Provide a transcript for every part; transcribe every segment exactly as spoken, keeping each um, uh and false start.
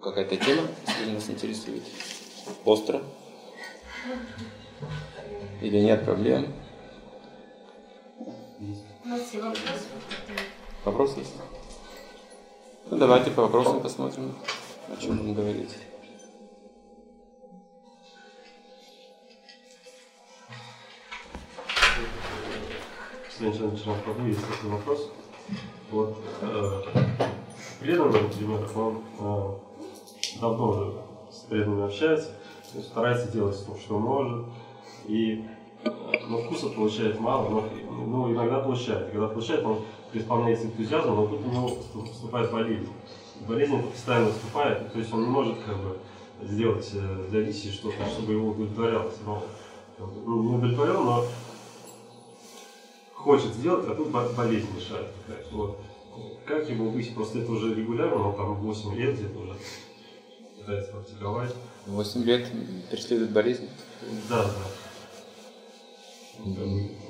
Какая-то тема, если нас интересует? Остро? Или нет проблем? У нас есть вопрос. Вопрос есть? Ну, давайте по вопросам посмотрим, о чем будем говорить. Если начинаем правду, есть такой вопрос. Вот э, преданный, например, он э, давно уже с преданными общается, то есть старается делать то, что может, и э, ну, вкуса получает мало, но ну, иногда получает. И когда получает, он преисполняется энтузиазмом, но тут у него вступает болезнь. Болезнь постоянно вступает, то есть он не может как бы сделать э, для Лисии что-то, чтобы его удовлетворяло самого. Ну, не удовлетворял, но хочет сделать, а тут болезнь мешает. Вот. Как его быть? Просто это уже регулярно, он там восемь лет где-то уже пытается практиковать. восемь лет преследует болезнь? Да, да.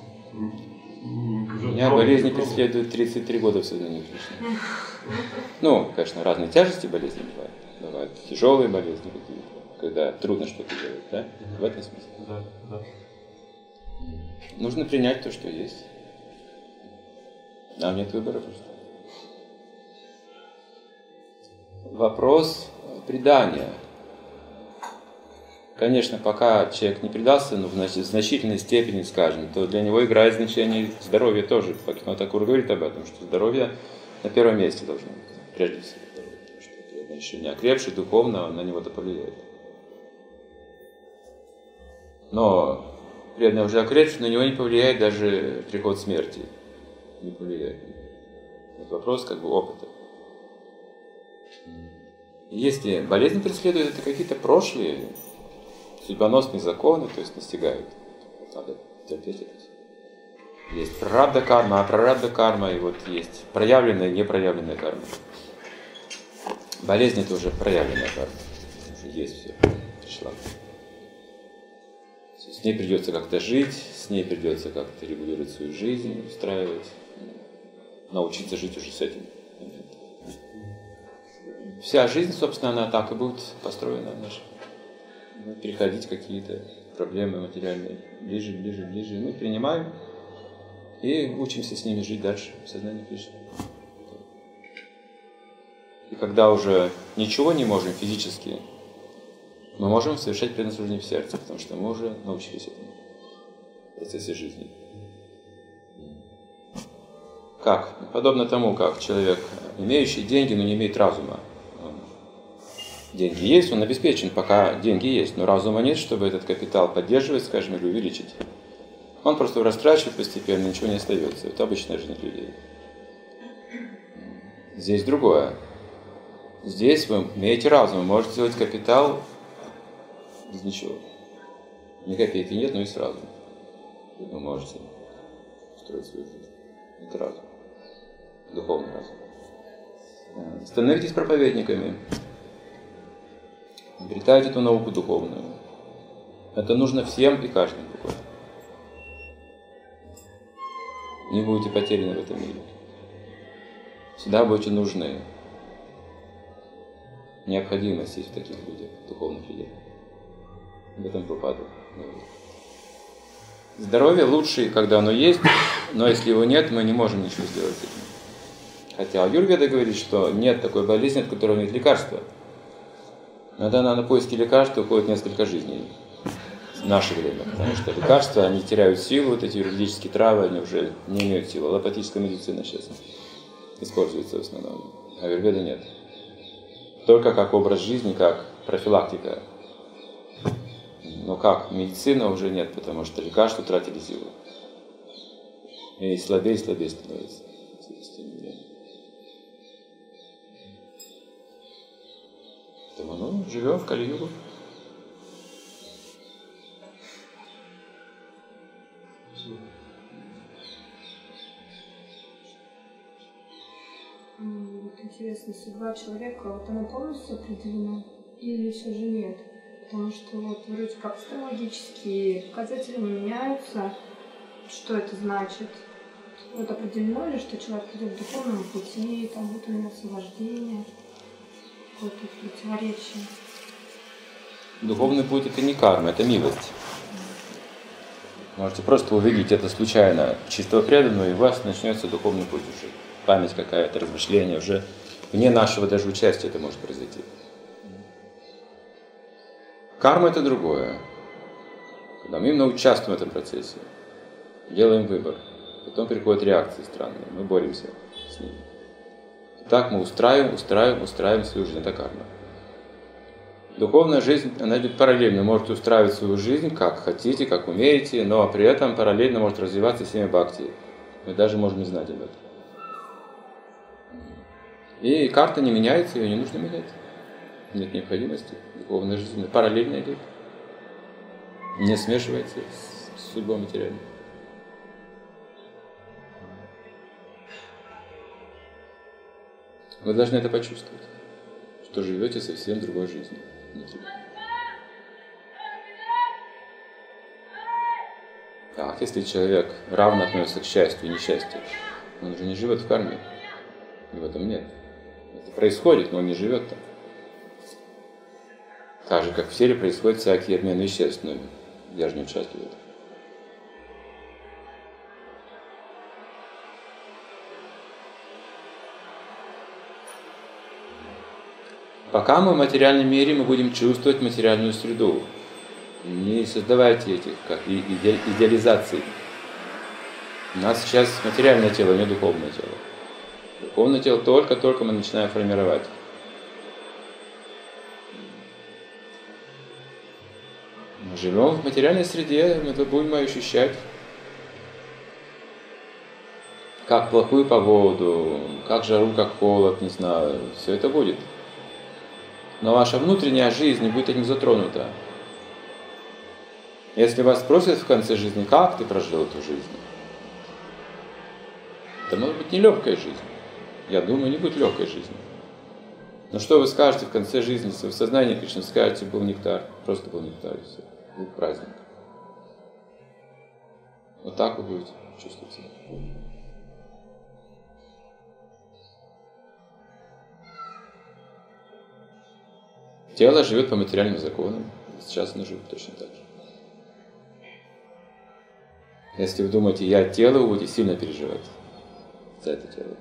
Меня болезни преследуют тридцать три года в сознании Кришны. Ну, конечно, разные тяжести болезни бывают. Бывают тяжелые болезни какие-то, когда трудно что-то делать, да? В этом смысле. Да, да. Нужно принять то, что есть. Нам нет выбора просто. Вопрос предания. Конечно, пока человек не предался, но в значительной степени, скажем, то для него играет значение здоровье тоже. Бхактивинода Тхакур говорит об этом, что здоровье на первом месте должно быть, прежде всего. Потому что преданный еще не окрепший духовно, на него это повлияет. Но преданный уже окрепший, на него не повлияет даже приход смерти. Не повлияет. Это вопрос как бы опыта. Если болезнь преследует, это какие-то прошлые судьбоносные законы, то есть настигают. Надо терпеть это. Есть прарабдха карма, апрарабдха карма, и вот есть проявленная и непроявленная карма. Болезнь — это уже проявленная карма. Уже есть все. Пришла. С ней придется как-то жить, с ней придется как-то регулировать свою жизнь, устраивать, научиться жить уже с этим. Вся жизнь, собственно, она так и будет построена наша. Переходить какие-то проблемы материальные ближе, ближе, ближе. Мы принимаем и учимся с ними жить дальше в сознании Кришны. И когда уже ничего не можем физически, мы можем совершать преднаслужение в сердце, потому что мы уже научились этому в процессе жизни. Как? Подобно тому, как человек, имеющий деньги, но не имеет разума. Деньги есть, он обеспечен, пока деньги есть, но разума нет, чтобы этот капитал поддерживать, скажем, или увеличить. Он просто растрачивает постепенно, ничего не остается. Это обычная жизнь людей. Здесь другое. Здесь вы имеете разум, вы можете сделать капитал без ничего. Ни копейки нет, но и сразу. Вы можете строить свою жизнь. Это разум. Духовный разум. Становитесь проповедниками. Обретайте эту науку духовную. Это нужно всем и каждому буквально. Не будете потеряны в этом мире. Всегда будете нужны. Необходимость есть в таких людях, духовных людей. В этом пропаду. Здоровье лучше, когда оно есть, но если его нет, мы не можем ничего сделать с этим. Хотя аюрведа говорит, что нет такой болезни, от которой нет лекарства. Иногда на поиски лекарств уходит несколько жизней в наше время, потому что лекарства, они теряют силу, вот эти юридические травы, они уже не имеют силы. Аллопатическая медицина сейчас используется в основном, а аюрведа нет. Только как образ жизни, как профилактика. Но как медицина уже нет, потому что лекарства тратили силу. И слабее и слабее становится. Поэтому, ну, живем в Кали-югу. Вот интересно, судьба человека, вот она полностью определена или все же нет? Потому что вот вроде как астрологические показатели не меняются. Что это значит? Вот определено ли, что человек идет в духовном пути, там будет у него освобождение? какое-то противоречие. Духовный путь — это не карма, это милость. Можете просто увидеть это случайно, чистого преданного, и у вас начнется духовный путь уже. Память какая-то, размышление уже. Вне нашего даже участия это может произойти. Карма — это другое. Когда мы именно участвуем в этом процессе, делаем выбор, потом приходят реакции странные, мы боремся с ними. И так мы устраиваем, устраиваем, устраиваем свою жизнь. Это карма. Духовная жизнь, она идет параллельно. Можете устраивать свою жизнь как хотите, как умеете, но при этом параллельно может развиваться семя бхакти. Мы даже можем не знать об этом. И карта не меняется, ее не нужно менять. Нет необходимости. Духовная жизнь параллельно идет. Не смешивается с судьбой материальной. Вы должны это почувствовать, что живете совсем другой жизнью внутри. Так, если человек равно относится к счастью и несчастью, он уже не живет в карме. И в этом нет. Это происходит, но он не живет там. Так же, как в теле происходят всякие обмены веществ, но я же не участвую в этом. Пока мы в материальном мире, мы будем чувствовать материальную среду. Не создавайте этих как иде, идеализаций. У нас сейчас материальное тело, не духовное тело. Духовное тело только-только мы начинаем формировать. Мы живем в материальной среде, мы это будем ощущать как плохую погоду, как жару, как холод, не знаю, все это будет. Но ваша внутренняя жизнь будет этим затронута. Если вас спросят в конце жизни, как ты прожил эту жизнь, это может быть нелегкая жизнь. Я думаю, не будет легкой жизни. Но что вы скажете в конце жизни, если вы в сознании Кришны скажете, был нектар, просто был нектар, и все, был праздник. Вот так вы будете чувствовать себя. Тело живет по материальным законам. Сейчас оно живет точно так же. Если вы думаете, я тело, вы будете сильно переживать за это тело.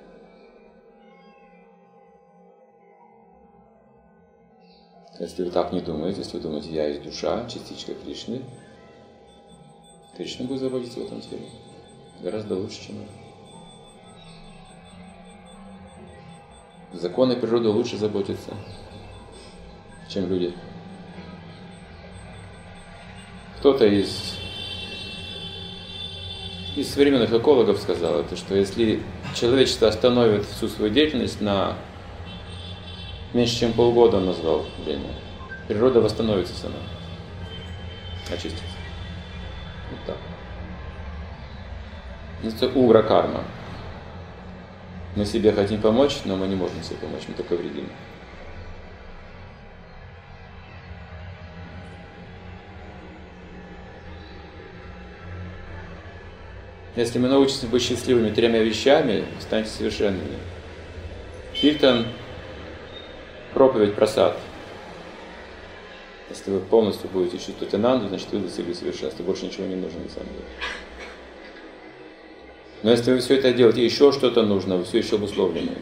Если вы так не думаете, если вы думаете, я есть душа, частичка Кришны, Кришна будет заботиться в этом теле. Гораздо лучше, чем это. Законы природы лучше заботятся, чем люди. Кто-то из, из современных экологов сказал это, что если человечество остановит всю свою деятельность на меньше, чем полгода, он назвал время, природа восстановится сама, очистится. Вот так. Это угра карма. Мы себе хотим помочь, но мы не можем себе помочь, мы только вредим. Если мы научимся быть счастливыми тремя вещами, станете совершенными. Киртан, проповедь, прасад. Если вы полностью будете чувствовать ананду, значит вы достигли совершенства. Больше ничего не нужно на самом деле. Но если вы все это делаете, еще что-то нужно, вы все еще обусловлены.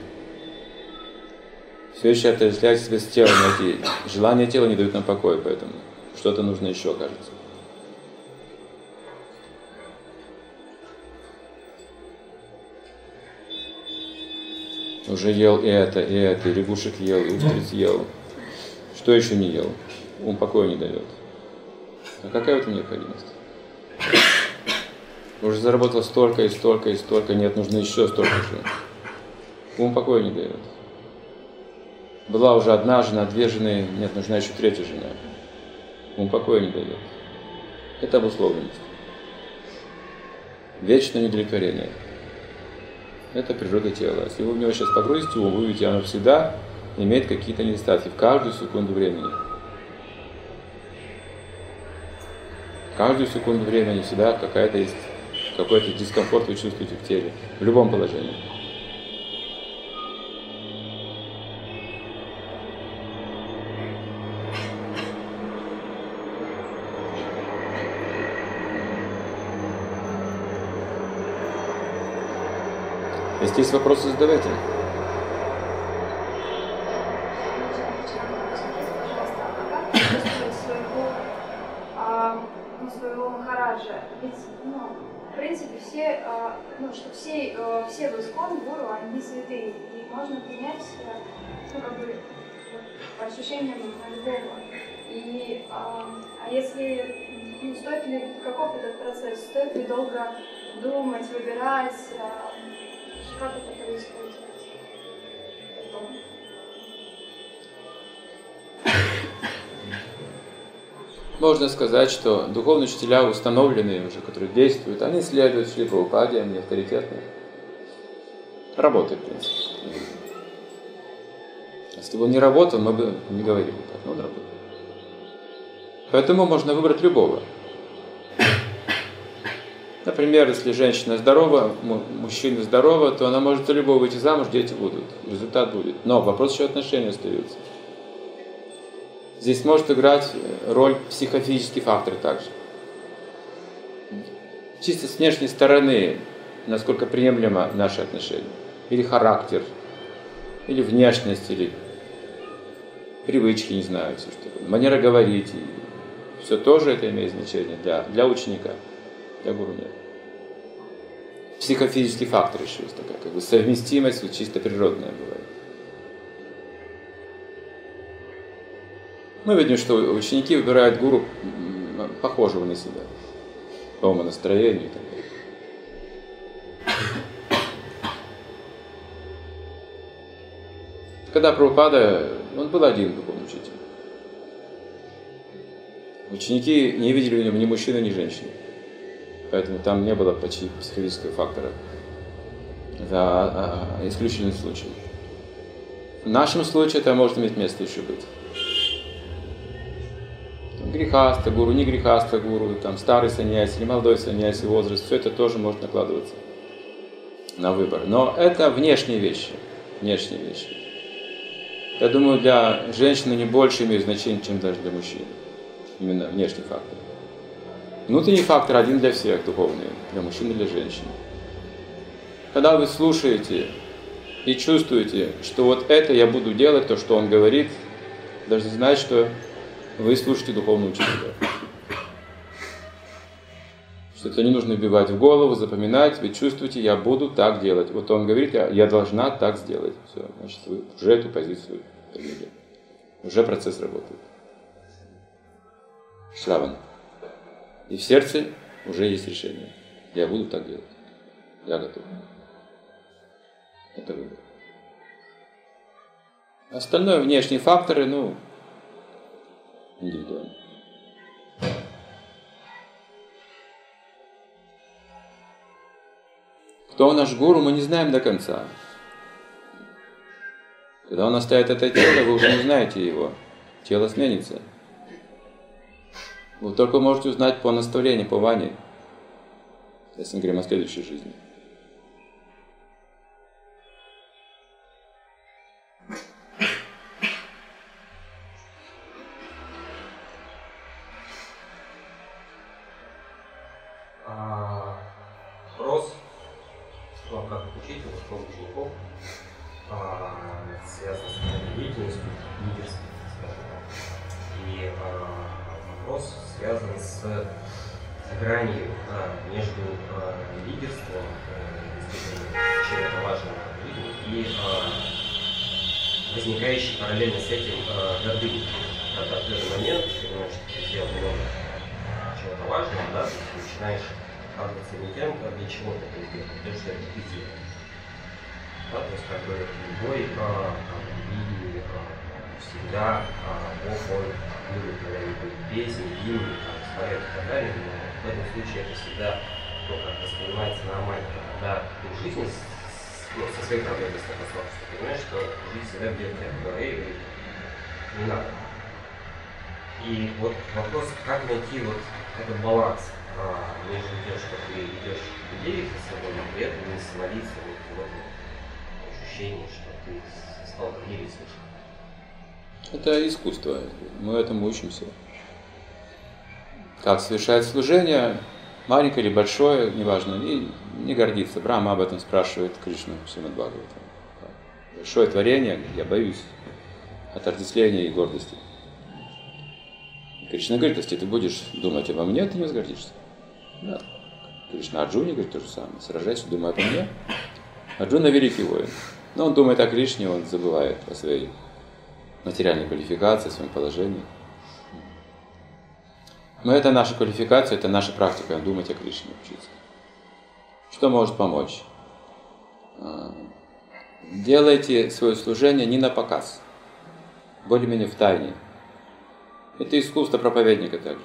Все еще отождествляете себя с телом. Эти желания тела не дают нам покоя, поэтому что-то нужно еще, кажется. Уже ел и это, и это, и лягушек ел, и устриц ел. Что еще не ел? Ум покоя не дает. А какая в этом необходимость? Уже заработал столько, и столько, и столько. Нет, нужно еще столько же. Ум покоя не дает. Была уже одна жена, две жены. Нет, нужна еще третья жена. Ум покоя не дает. Это обусловленность. Вечное неудовлетворение. Это природа тела. Если вы в него сейчас погрузите ум, вы увидите, оно всегда имеет какие-то недостатки в каждую секунду времени. В каждую секунду времени всегда какая-то есть, какой-то дискомфорт вы чувствуете в теле, в любом положении. Если есть вопросы, задавайте. Своего махараджа. Ведь, ну, в принципе, все, ну, что все, все в Искон, гуру, они святые. И можно принять, ну, как бы, по ощущениям любого. И, а, а если, ну, стоит ли, каков этот процесс, стоит ли долго думать, выбирать, как это происходит потом? Можно сказать, что духовные учителя установленные уже, которые действуют, они следуют Шри Прабхупаде, они авторитетные. Работает, в принципе. Если бы он не работал, мы бы не говорили так, но он работает. Поэтому можно выбрать любого. Например, если женщина здорова, мужчина здорова, то она может за любого выйти замуж, дети будут, результат будет. Но вопрос еще отношений остается. Здесь может играть роль психофизический фактор также. Чисто с внешней стороны, насколько приемлемо наши отношения. Или характер, или внешность, или привычки, не знаю, все что такое. Манера говорить. Все тоже это имеет значение для, для ученика, для гуру нет. Психофизический фактор еще есть такая, как бы совместимость, вот чисто природная бывает. Мы видим, что ученики выбирают гуру похожего на себя, по умонастроению и так далее. Когда Прабхупада, он был один духовный учитель. Ученики не видели в нем ни мужчины, ни женщины. Поэтому там не было почти психологического фактора. Это исключительный случай. В нашем случае это может иметь место еще быть. Грехаста гуру, не грехаста гуру, там старый саньяси, молодой саньяси, возраст, все это тоже может накладываться на выбор. Но это внешние вещи, внешние вещи. Я думаю, для женщины не больше имеет значение, чем даже для мужчин. Именно внешний фактор. Внутренний фактор один для всех, духовный, для мужчин и для женщин. Когда вы слушаете и чувствуете, что вот это я буду делать, то, что он говорит, должны знать, что вы слушаете духовного учителя. Что это не нужно вбивать в голову, запоминать, вы чувствуете, я буду так делать. Вот он говорит, я, я должна так сделать. Все, значит, вы уже эту позицию приняли. Уже процесс работает. Шравана. И в сердце уже есть решение. Я буду так делать. Я готов. Это выбор. Остальное, внешние факторы, ну, индивидуально. Кто наш гуру, мы не знаем до конца. Когда он оставит это тело, вы уже не знаете его. Тело сменится. Вы только можете узнать по наставлению, по ване, если мы говорим о следующей жизни. А, вопрос, ну, как учитель, школы учеников, а, связан с деятельностью, лидерством, скажем так. И а, вопрос связан с гранью а, между а, лидерством, а, чего-то важного в жизни, и а, возникающей параллельно с этим а, гордыней. Когда в определенный момент ты понимаешь, что ты сделал много чего-то важного, да, ты начинаешь радоваться не тем, для чего ты это сделал, а тем, что это ты делаешь. Да, то есть как бы любой а, там, религии а, всегда а, Бог, он любит, наверное, песни, гимны, спорят и так далее, но в этом случае это всегда ну, как воспринимается нормально. Когда ты в жизни с, ну, со своей проблемой столкнулся, ты понимаешь, что жизнь всегда бьет тебя в голове и говорит, не надо. И вот вопрос, как найти вот этот баланс а, между тем, что ты идешь людей за собой, но при этом не становиться вот в этом ощущении, что ты стал верить. Это искусство, мы этому учимся. Как совершать служение, маленькое или большое, неважно. И не гордиться. Брахма об этом спрашивает Кришну в Шримад Бхагаватам. Большое творение, я боюсь отождествления и гордости. Кришна говорит, если ты будешь думать обо мне, ты не возгордишься. Да. Кришна Арджуне говорит то же самое. Сражайся, думай обо мне. Арджуна великий воин. Но он думает о Кришне, он забывает о своей материальной квалификации, о своем положении. Но это наша квалификация, это наша практика, думать о Кришне, учиться. Что может помочь? Делайте свое служение не на показ, более-менее в тайне. Это искусство проповедника также.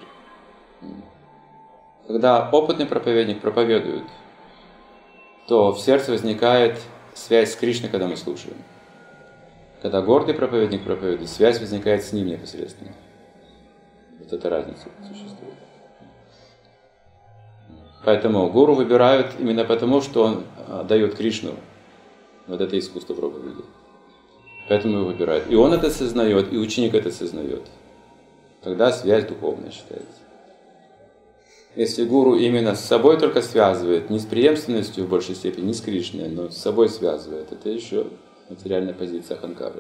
Когда опытный проповедник проповедует, то в сердце возникает связь с Кришной, когда мы слушаем. Когда гордый проповедник проповедует, связь возникает с ним непосредственно. Вот эта разница существует. Поэтому гуру выбирают именно потому, что он дает Кришну. Вот это искусство проповеди. Поэтому его выбирают. И он это сознает, и ученик это сознает. Тогда связь духовная считается. Если гуру именно с собой только связывает, не с преемственностью в большей степени, не с Кришной, но с собой связывает, это еще материальная позиция Аханкары.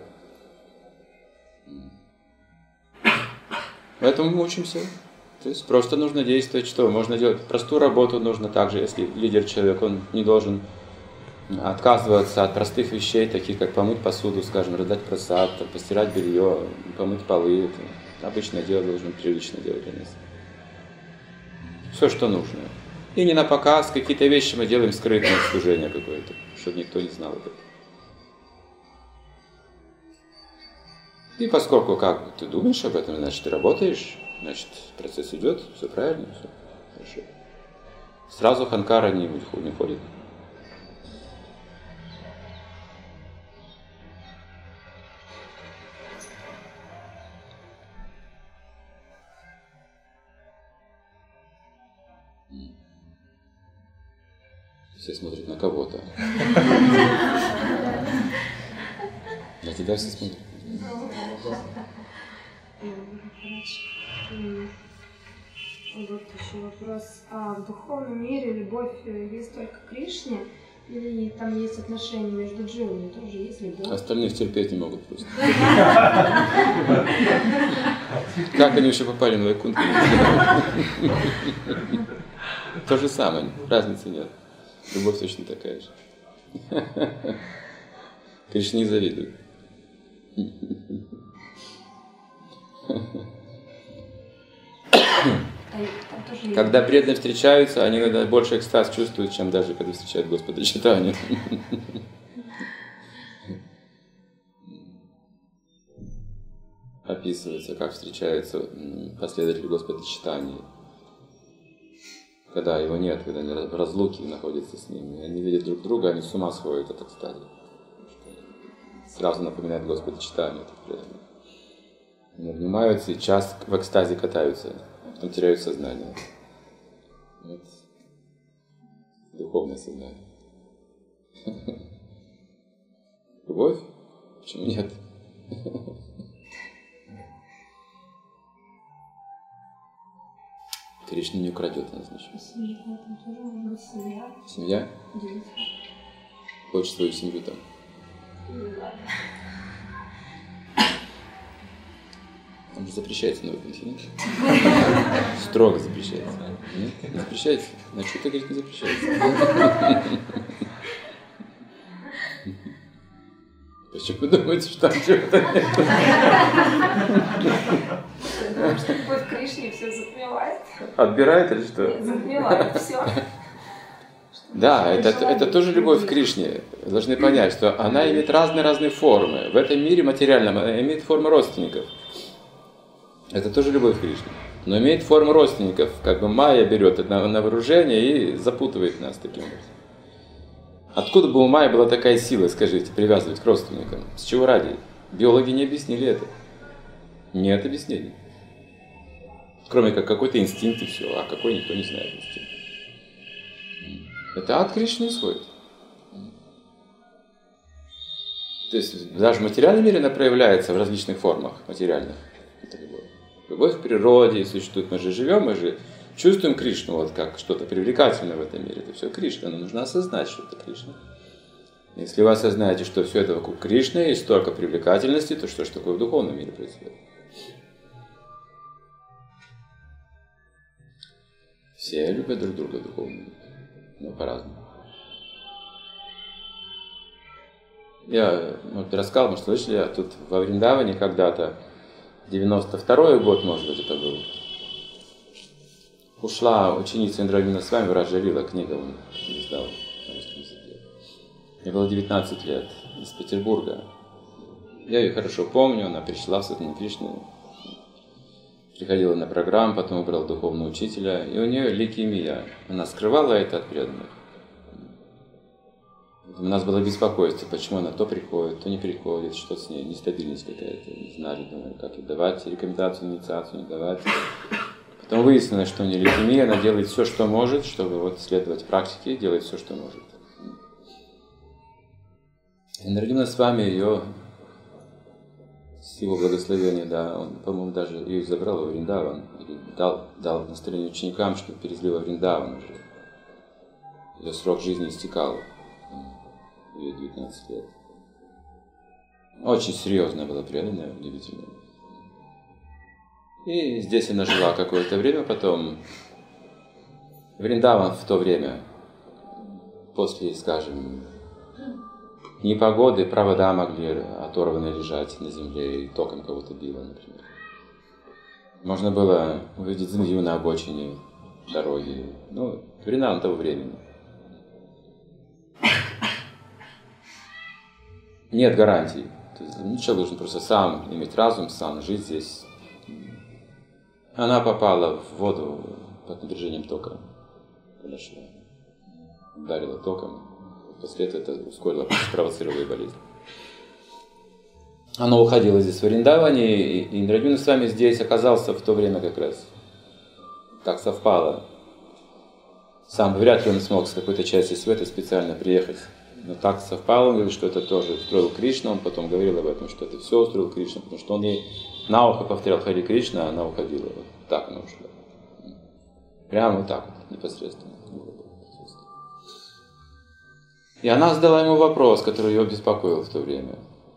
Поэтому мы учимся. То есть просто нужно действовать, что можно делать. Простую работу нужно также, если лидер человек, он не должен отказываться от простых вещей, таких как помыть посуду, скажем, раздать просад, постирать белье, помыть полы. Это обычное дело должен прилично делать для нас. Все, что нужно. И не на показ, какие-то вещи мы делаем скрытное служение какое-то, чтобы никто не знал об этом. И поскольку как ты думаешь об этом, значит ты работаешь, значит процесс идет, все правильно, все хорошо. Сразу Аханкара не, не входит. Все смотрят на кого-то. На тебя все смотрят. Вот еще вопрос. А в духовном мире любовь есть только к Кришне? Или там есть отношения между дживами? Тоже есть любовь? Остальных терпеть не могут просто. Как они еще попали на Вайкунтху? То же самое, разницы нет. Любовь точно такая же. Кришне не завидует. Когда преданные встречаются, они иногда больше экстаз чувствуют, чем даже когда встречают Господа Чайтанью. Описывается, как встречаются последователи Господа Чайтаньи. Когда его нет, когда они в разлуке находятся с ним, и они видят друг друга, они с ума сходят от экстаза. Сразу напоминает Господа Чайтанью. Они обнимаются и час в экстазе катаются, потом теряют сознание. Вот. Духовное сознание. Любовь? Почему нет? Кришна не украдет нас ничего. Семья. Семья? Дети. Хочешь свою семью там? Он же запрещается на Вайкунтхе, нет? Строго запрещается. Нет? Не запрещается? На что ты говоришь, не запрещается? Почему вы думаете, что там чего-то нет? Потому что любовь к Кришне все затмевает. Отбирает или что? Затмевает все. Да, это, это тоже любовь к Кришне. Вы должны понять, что она имеет разные-разные формы. В этом мире материальном она имеет форму родственников. Это тоже любовь к Кришне. Но имеет форму родственников. Как бы Майя берет это на вооружение и запутывает нас таким образом. Откуда бы у Майи была такая сила, скажите, привязывать к родственникам? С чего ради? Биологи не объяснили это. Нет объяснений. Кроме как какой-то инстинкт и все. А какой, никто не знает инстинкт. Это от Кришны исходит. То есть даже в материальном мире она проявляется в различных формах материальных. Это любовь. Любовь к природе существует. Мы же живем, мы же чувствуем Кришну вот как что-то привлекательное в этом мире. Это все Кришна, но нужно осознать, что это Кришна. Если вы осознаете, что все это вокруг Кришны и столько привлекательности, то что же такое в духовном мире происходит? Все любят друг друга в духовном мире, но по-разному. Я, может, рассказал, может, слышали, я тут во Вриндаване когда-то, девяносто второй год, может быть, это был, ушла ученица Индравина с вами, Раджа Лила, книга он издал на русском языке. Мне было девятнадцать лет, из Петербурга. Я ее хорошо помню, она пришла в Сатана Кришну, приходила на программу, потом выбрала духовного учителя, и у нее лейкемия. Она скрывала это от преданных. У нас было беспокойство, почему она то приходит, то не приходит, что с ней, нестабильность какая-то, не знали, думали, как ей давать рекомендацию, инициацию, не давать. Потом выяснилось, что у нее лейкемия, она делает все, что может, чтобы вот следовать практике, делает все, что может. И Наргина с вами ее, с его благословения, да, он, по-моему, даже ее забрал во Вриндаван, или дал, дал наставление ученикам, чтобы перевезли во Вриндаван уже. Ее срок жизни истекал. Ей девятнадцать лет. Очень серьезная была преданная, удивительная. И здесь она жила какое-то время, потом Вриндаван в то время, после, скажем, непогоды, провода могли оторваны лежать на земле и током кого-то било, например. Можно было увидеть змею на обочине дороги. Ну, Вриндаван того времени. Нет гарантий. То есть, ну, человек должен просто сам иметь разум, сам жить здесь. Она попала в воду под напряжением тока. Подошла. Ударила током. После этого это ускорило, спровоцировало ей болезнь. Она уходила здесь в Вриндаване, и Индрадюна с вами здесь оказался в то время как раз. Так совпало. Сам вряд ли он смог с какой-то части света специально приехать. Но так совпало, он говорит, что это тоже устроил Кришна, он потом говорил об этом, что это все устроил Кришна, потому что он ей на ухо повторял Хари Кришна, а она уходила. Вот так она ушла. Прямо вот так вот, непосредственно. И она задала ему вопрос, который ее беспокоил в то время.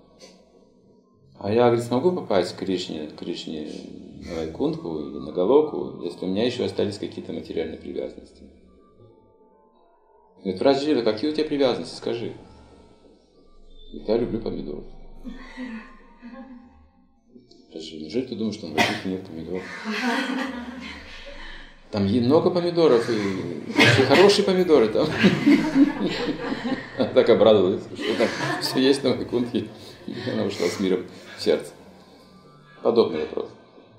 А я, говорит, смогу попасть к Кришне, к Кришне на Вайкунтху или на Галоку, если у меня еще остались какие-то материальные привязанности? Говорит, Раджа Лила, какие у тебя привязанности, скажи. Говорит, я люблю помидоров. Раджа Лила, неужели ты думаешь, что на Вайкунтхе нет помидоров? Там много помидоров, и очень хорошие помидоры там. Она так обрадовалась, что там все есть на Вайкунтхе. И она ушла с миром в сердце. Подобный вопрос.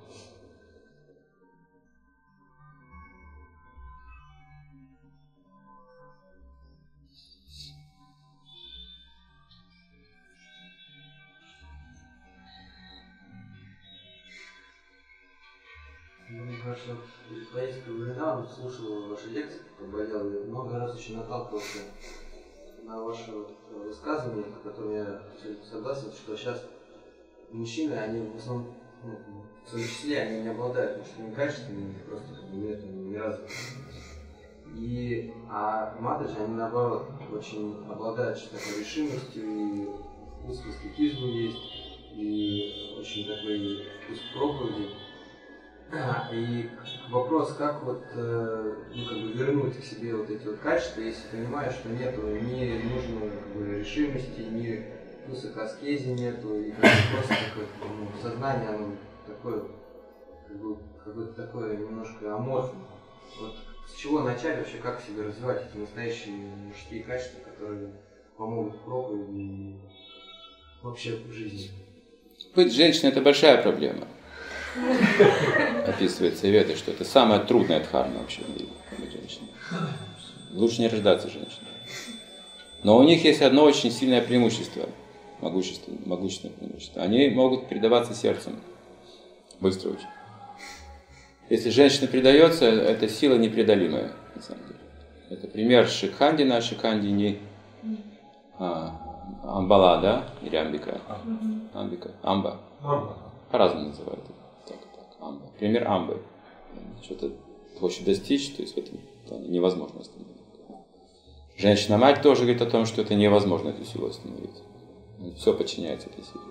Мне кажется, в поездке в Вриндаван слушал ваши лекции, поболел, и много раз еще наталкивался на ваши высказывания, с которыми я абсолютно согласен, что сейчас мужчины, они в основном, ну, в своем числе, они не обладают мужскими качествами, просто нет, они не развиты. И, а матаджи, они наоборот, очень обладают такой решимостью, и вкус к аскетизму есть, и очень такой вкус к проповеди. А, и вопрос, как вот, э, ну, как бы вернуть к себе вот эти вот качества, если понимаешь, что нету ни нужной как бы решимости, ни вкуса к аскезе нету, и как бы просто какое-то, ну, сознание, оно такое, как бы, какое-то такое немножко аморфное. Вот с чего начать вообще, как себе развивать эти настоящие мужские качества, которые помогут в проповеди и вообще в жизни? Быть женщиной – это большая проблема. Описывает советы, что это самая трудная дхарма вообще в мире, быть женщиной. Лучше не рождаться женщиной. Но у них есть одно очень сильное преимущество, могущественное, могущественное преимущество. Они могут предаваться сердцем быстро очень. Если женщина предается, это сила непреодолимая, на самом деле. Это пример Шикханди, на Шикханди не а, Амбала, да? Или Амбика? Амбика. Амба. По-разному называют. Так, так, Амба. Пример Амбы. Что-то хочет достичь, то есть в этом плане невозможно остановить. Женщина-мать тоже говорит о том, что это невозможно эту силу остановить. Все подчиняется этой силе.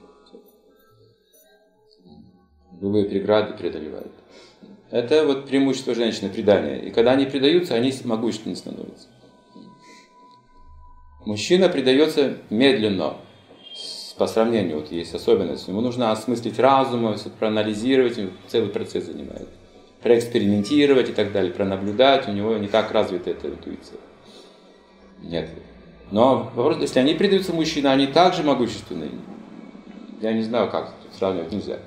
Любые преграды преодолевают. Это вот преимущество женщины, предания. И когда они предаются, они могущественны становятся. Мужчина предается медленно, по сравнению, вот есть особенность. Ему нужно осмыслить разум, все проанализировать, целый процесс занимает. Проэкспериментировать и так далее, пронаблюдать, у него не так развита эта интуиция. Нет. Но вопрос, если они предаются мужчине, они также могущественны. Я не знаю, как сравнивать нельзя.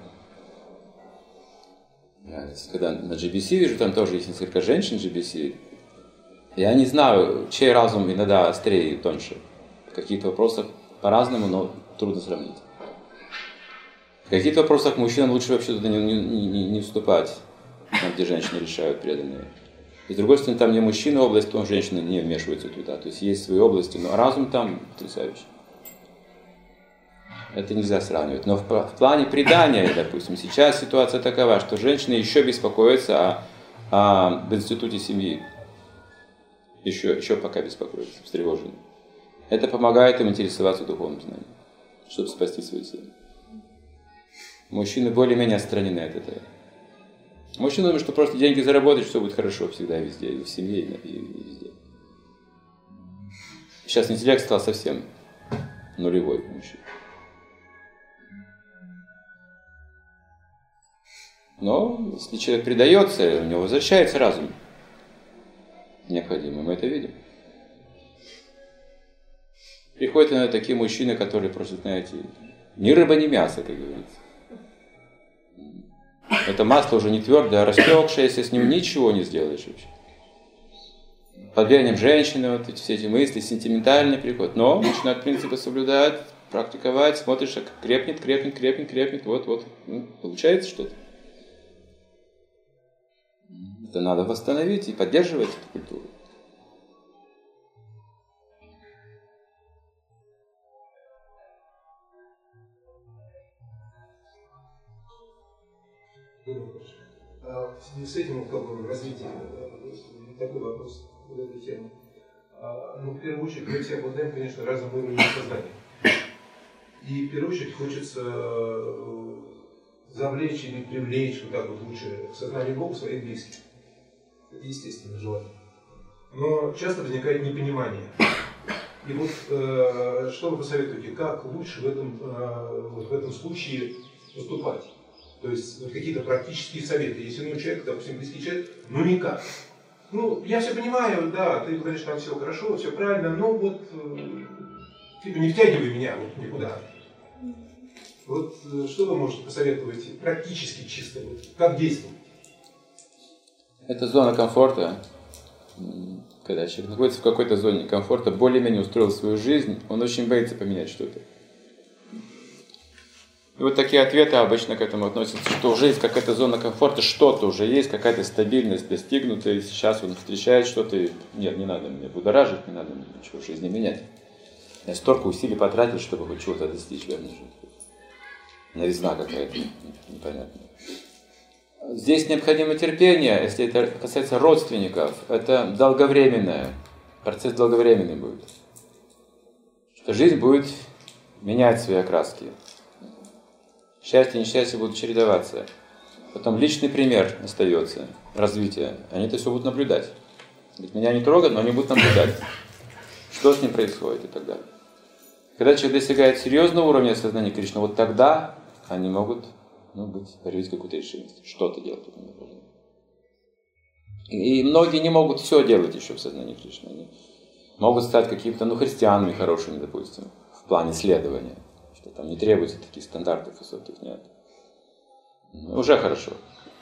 Я, когда на джи би си вижу, там тоже есть несколько женщин джи би си. Я не знаю, чей разум иногда острее и тоньше. В каких-то вопросах по-разному, но трудно сравнить. В каких-то вопросах мужчинам лучше вообще туда не, не, не, не вступать, там, где женщины решают преданные. И с другой стороны, там не мужчина область, то женщины не вмешиваются туда. То есть есть свои области, но разум там потрясающий. Это нельзя сравнивать. Но в, в плане предания, допустим, сейчас ситуация такова, что женщины еще беспокоятся о, о, об институте семьи. Еще, еще пока беспокоятся, встревожены. Это помогает им интересоваться духовным знанием, чтобы спасти свою семью. Мужчины более-менее отстранены от этого. Мужчина думает, что просто деньги заработать, все будет хорошо всегда и везде, и в семье, и, и, и везде. Сейчас интеллект стал совсем нулевой у мужчин. Но если человек предается, у него возвращается разум. Необходимо, мы это видим. Приходят иногда такие мужчины, которые просто, знаете, ни рыба, ни мясо, как говорится. Это масло уже не твердое, а растекшееся, с ним ничего не сделаешь вообще. Под влиянием женщины, вот эти, все эти мысли, сентиментальные приходят. Но начинают принципы соблюдать, практиковать, смотришь, как крепнет, крепнет, крепнет, крепнет, вот-вот. Ну, получается что-то. Это надо восстановить и поддерживать эту культуру. А в связи с этим, как бы, развитие, такой вопрос в эту тему. А, ну, в первую очередь, мы все обладаем, конечно, разным уровнем сознания. И в первую очередь хочется завлечь или привлечь, вот так вот лучше, к сознанию Бога своих близких. Это естественное желание. Но часто возникает непонимание. И вот э, что вы посоветуете, как лучше в этом, э, вот в этом случае поступать? То есть вот какие-то практические советы. Если ну, человек, допустим, близкий человек, ну никак. Ну, я все понимаю, да, ты говоришь, там все хорошо, все правильно, но вот э, типа не втягивай меня вот никуда. Вот э, что вы можете посоветовать практически чисто, вот, как действовать? Это зона комфорта. Когда человек находится в какой-то зоне комфорта, более-менее устроил свою жизнь, он очень боится поменять что-то. И вот такие ответы обычно к этому относятся, что уже есть какая-то зона комфорта, что-то уже есть, какая-то стабильность достигнута, и сейчас он встречает что-то, и нет, не надо мне будоражить, не надо мне ничего в жизни менять. Я столько усилий потратил, чтобы хоть чего-то достичь в этой жизни. Новизна какая-то непонятная. Здесь необходимо терпение, если это касается родственников, это долговременное, процесс долговременный будет. Что жизнь будет менять свои окраски. Счастье и несчастье будут чередоваться. Потом личный пример остается, развитие. Они это все будут наблюдать. Ведь меня не трогают, но они будут наблюдать, что с ним происходит и так далее. Когда человек достигает серьезного уровня сознания Кришны, вот тогда они могут ну, быть, проявить какую-то решимость, что-то делать в этом направлении. И многие не могут все делать еще в сознании Кришны. Они могут стать какими-то ну, христианами хорошими, допустим, в плане следования. Что там не требуется таких стандартов высоких, нет. Уже хорошо.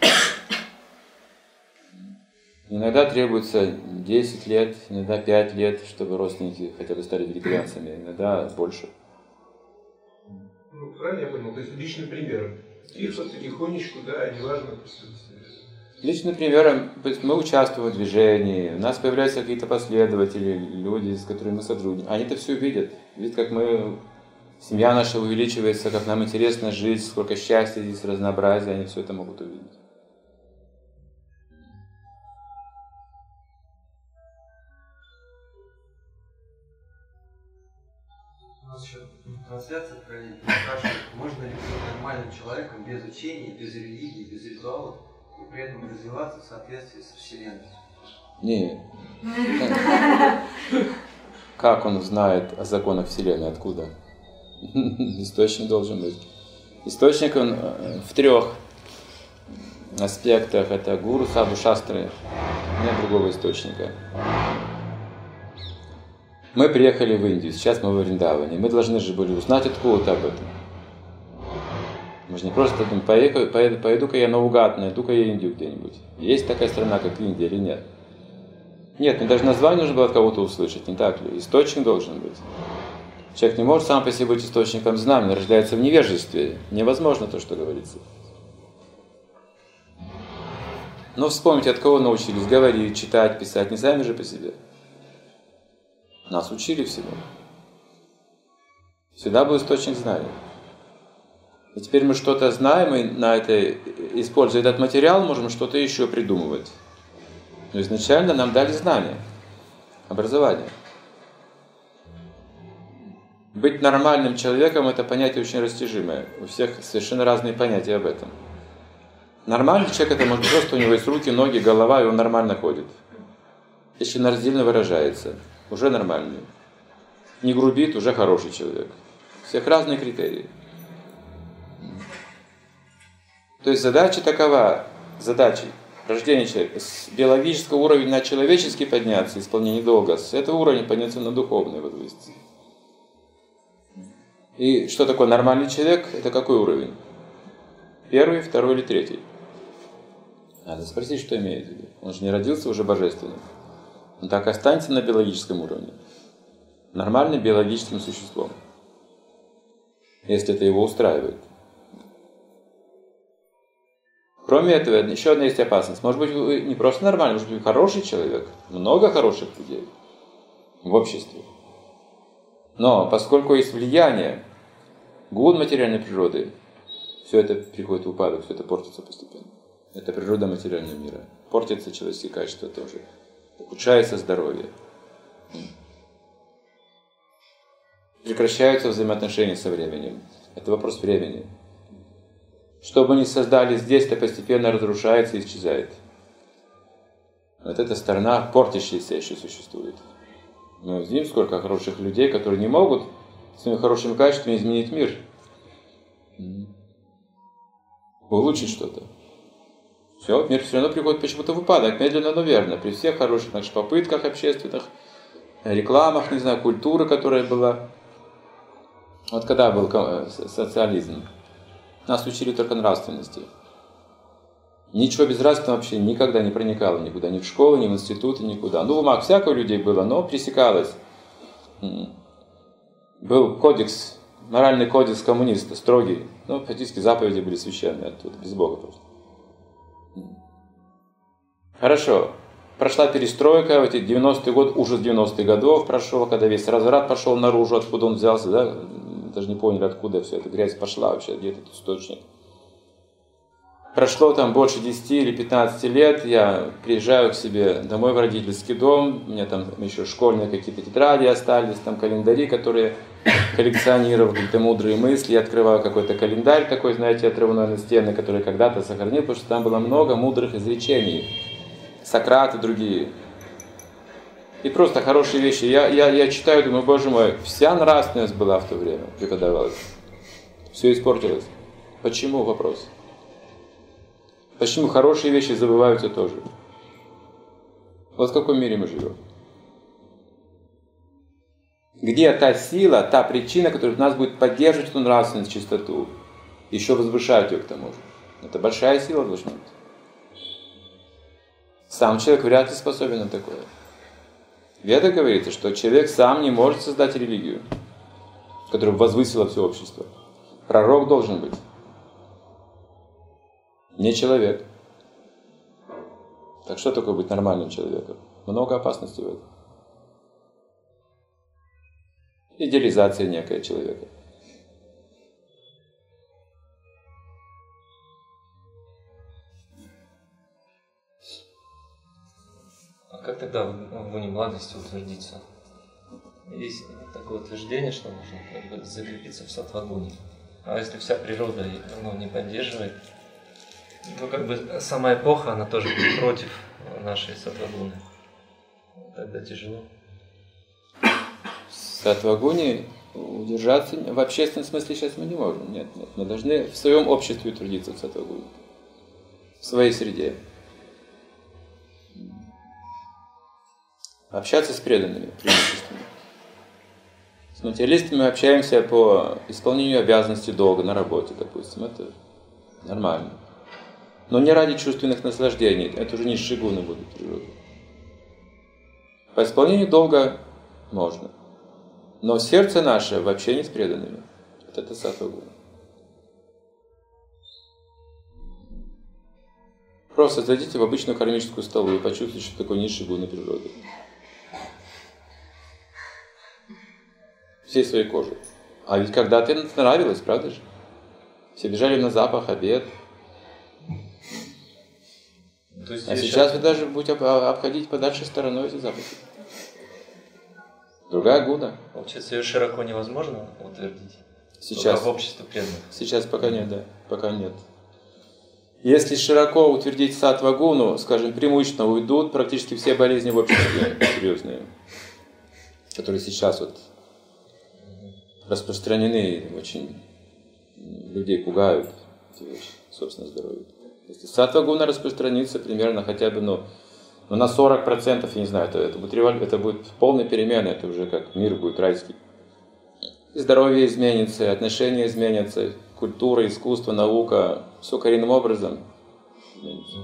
Иногда требуется десять лет, иногда пять лет, чтобы родственники хотя бы стали вегетарианцами, иногда больше. Ну, правильно я понял, то есть личным примером. Тихо, потихонечку, да, неважно. Личным примером, мы участвуем в движении, у нас появляются какие-то последователи, люди, с которыми мы сотрудничаем. Они это все видят, видят, как мы... Семья наша увеличивается, как нам интересно жить, сколько счастья здесь, разнообразия, они все это могут увидеть. нас еще трансляция параллельно спрашивает, можно ли быть нормальным человеком без учений, без религии, без ритуалов, и при этом развиваться в соответствии со Вселенной? Нет. Как он знает о законах Вселенной? Откуда? Источник должен быть. Источник он в трех аспектах. Это гуру, саду, шастры. Нет другого источника. Мы приехали в Индию, сейчас мы в Вриндаване. Мы должны же были узнать откуда-то об этом. Мы же не просто думаем, поеду, поеду, поеду-ка я наугад, найду-ка я Индию где-нибудь. Есть такая страна, как Индия, или нет? Нет, мне даже название нужно было от кого-то услышать, не так ли? Источник должен быть. Человек не может сам по себе быть источником знаний, рождается в невежестве. Невозможно то, что говорится. Но вспомните, от кого научились говорить, читать, писать, не сами же по себе. Нас учили всему. Всегда был источник знаний. И теперь мы что-то знаем, и на это, используя этот материал, можем что-то еще придумывать. Но изначально нам дали знания, образование. Быть нормальным человеком – это понятие очень растяжимое. У всех совершенно разные понятия об этом. Нормальный человек – это может просто у него есть руки, ноги, голова, и он нормально ходит. Если он раздельно выражается, уже нормальный. Не грубит, уже хороший человек. У всех разные критерии. То есть задача такова, задача рождения человека, с биологического уровня на человеческий подняться, исполнение долга, с этого уровня подняться на духовный возвыситься. И что такое нормальный человек? Это какой уровень? Первый, второй или третий? Надо спросить, что имеет в виду. Он же не родился уже божественным. Он так и останется на биологическом уровне. Нормальным биологическим существом. Если это его устраивает. Кроме этого, еще одна есть опасность. Может быть, вы не просто нормальный, может быть, вы хороший человек. Много хороших людей в обществе. Но поскольку есть влияние, гун материальной природы, все это приходит в упадок, все это портится постепенно. Это природа материального мира. Портится человеческие качества тоже. Ухудшается здоровье. Прекращаются взаимоотношения со временем. Это вопрос времени. Что бы ни создали здесь, это постепенно разрушается и исчезает. Вот эта сторона портящаяся еще существует. Мы видим, сколько хороших людей, которые не могут своими хорошими качествами изменить мир. Улучшить что-то. Все, мир все равно приходит почему-то в упадок, медленно, но верно. При всех хороших наших попытках общественных, рекламах, не знаю, культуры, которая была. Вот когда был социализм, нас учили только нравственности. Ничего безнравственного вообще никогда не проникало никуда, ни в школу, ни в институты, никуда. Ну, в умах всякого людей было, но пресекалось. Был кодекс, моральный кодекс коммуниста, строгий. Ну, фактически заповеди были священные оттуда, без Бога просто. Хорошо. Прошла перестройка, в эти девяностые годы, ужас девяностых годов прошел, когда весь разврат пошел наружу, откуда он взялся, да? Даже не поняли, откуда все эта грязь пошла вообще, где этот источник. Прошло там больше десяти или пятнадцати лет, я приезжаю к себе домой в родительский дом, у меня там еще школьные какие-то тетради остались, там календари, которые коллекционировал, какие-то мудрые мысли, я открываю какой-то календарь такой, знаете, отрывной на стены, который когда-то сохранил, потому что там было много мудрых изречений, Сократ и другие. И просто хорошие вещи. Я, я, я читаю, думаю, боже мой, вся нравственность была в то время, преподавалась. Все испортилось. Почему? Вопрос. Почему хорошие вещи забываются тоже? Вот в каком мире мы живем? Где та сила, та причина, которая в нас будет поддерживать эту нравственность, чистоту, еще возвышать ее к тому же? Это большая сила должна быть. Сам человек вряд ли способен на такое. Веда говорится, что человек сам не может создать религию, которая возвысила все общество. Пророк должен быть. Не человек. Так что такое быть нормальным человеком? Много опасностей в этом. Идеализация некая человека. А как тогда в уне младости утвердиться? есть такое утверждение, что нужно как бы закрепиться в саттвагуне. А если вся природа ну, не поддерживает, ну как бы сама эпоха, она тоже будет против нашей саттвагуны. Тогда тяжело. В саттвагуне удержаться в общественном смысле сейчас мы не можем. Нет, нет. Мы должны в своем обществе трудиться в саттвагуне. В своей среде. Общаться с преданными, преимущественно. С материалистами мы общаемся по исполнению обязанностей долга на работе, допустим. Это нормально. Но не ради чувственных наслаждений. Это уже низшие гуны будут природы. По исполнению долга можно. Но сердце наше в общении с преданными. Вот это саттва-гуна. Просто зайдите в обычную кармическую столу и почувствуйте, что такое низшие гуны природы. Всей своей кожей. А ведь когда-то это нравилось, правда же? Все бежали на запах, обед. То есть а сейчас вы даже будете обходить подальше стороной эти запахи. Другая гуна. Получается, ее широко невозможно утвердить? Сейчас. Только в обществе преданных? Сейчас пока нет, да. Пока нет. Если широко утвердить саттва-гуну, скажем, преимущественно уйдут практически все болезни в обществе серьезные, которые сейчас вот распространены, очень людей пугают, собственно, здоровье. Если саттва-гуна распространится примерно хотя бы ну, ну, на сорок процентов, я не знаю, это, это, будет, это будет полная перемена, это уже как мир будет райский. Здоровье изменится, отношения изменятся, культура, искусство, наука, все коренным образом изменится.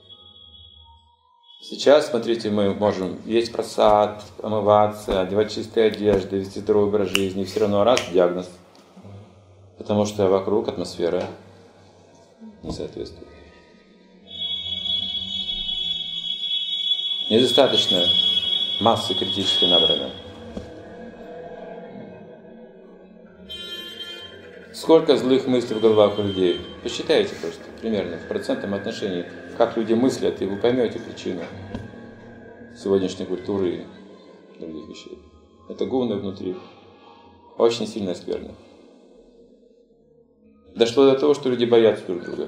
Сейчас, смотрите, мы можем есть прасад, омываться, одевать чистые одежды, вести здоровый образ жизни, и все равно раз диагноз. Потому что вокруг атмосфера не соответствует. Недостаточно массы критически набрано. Сколько злых мыслей в головах у людей? Посчитайте просто, примерно, в процентном отношении, как люди мыслят, и вы поймете причину сегодняшней культуры и других вещей. Это гуны внутри. Очень сильно скверно. Дошло до того, что люди боятся друг друга.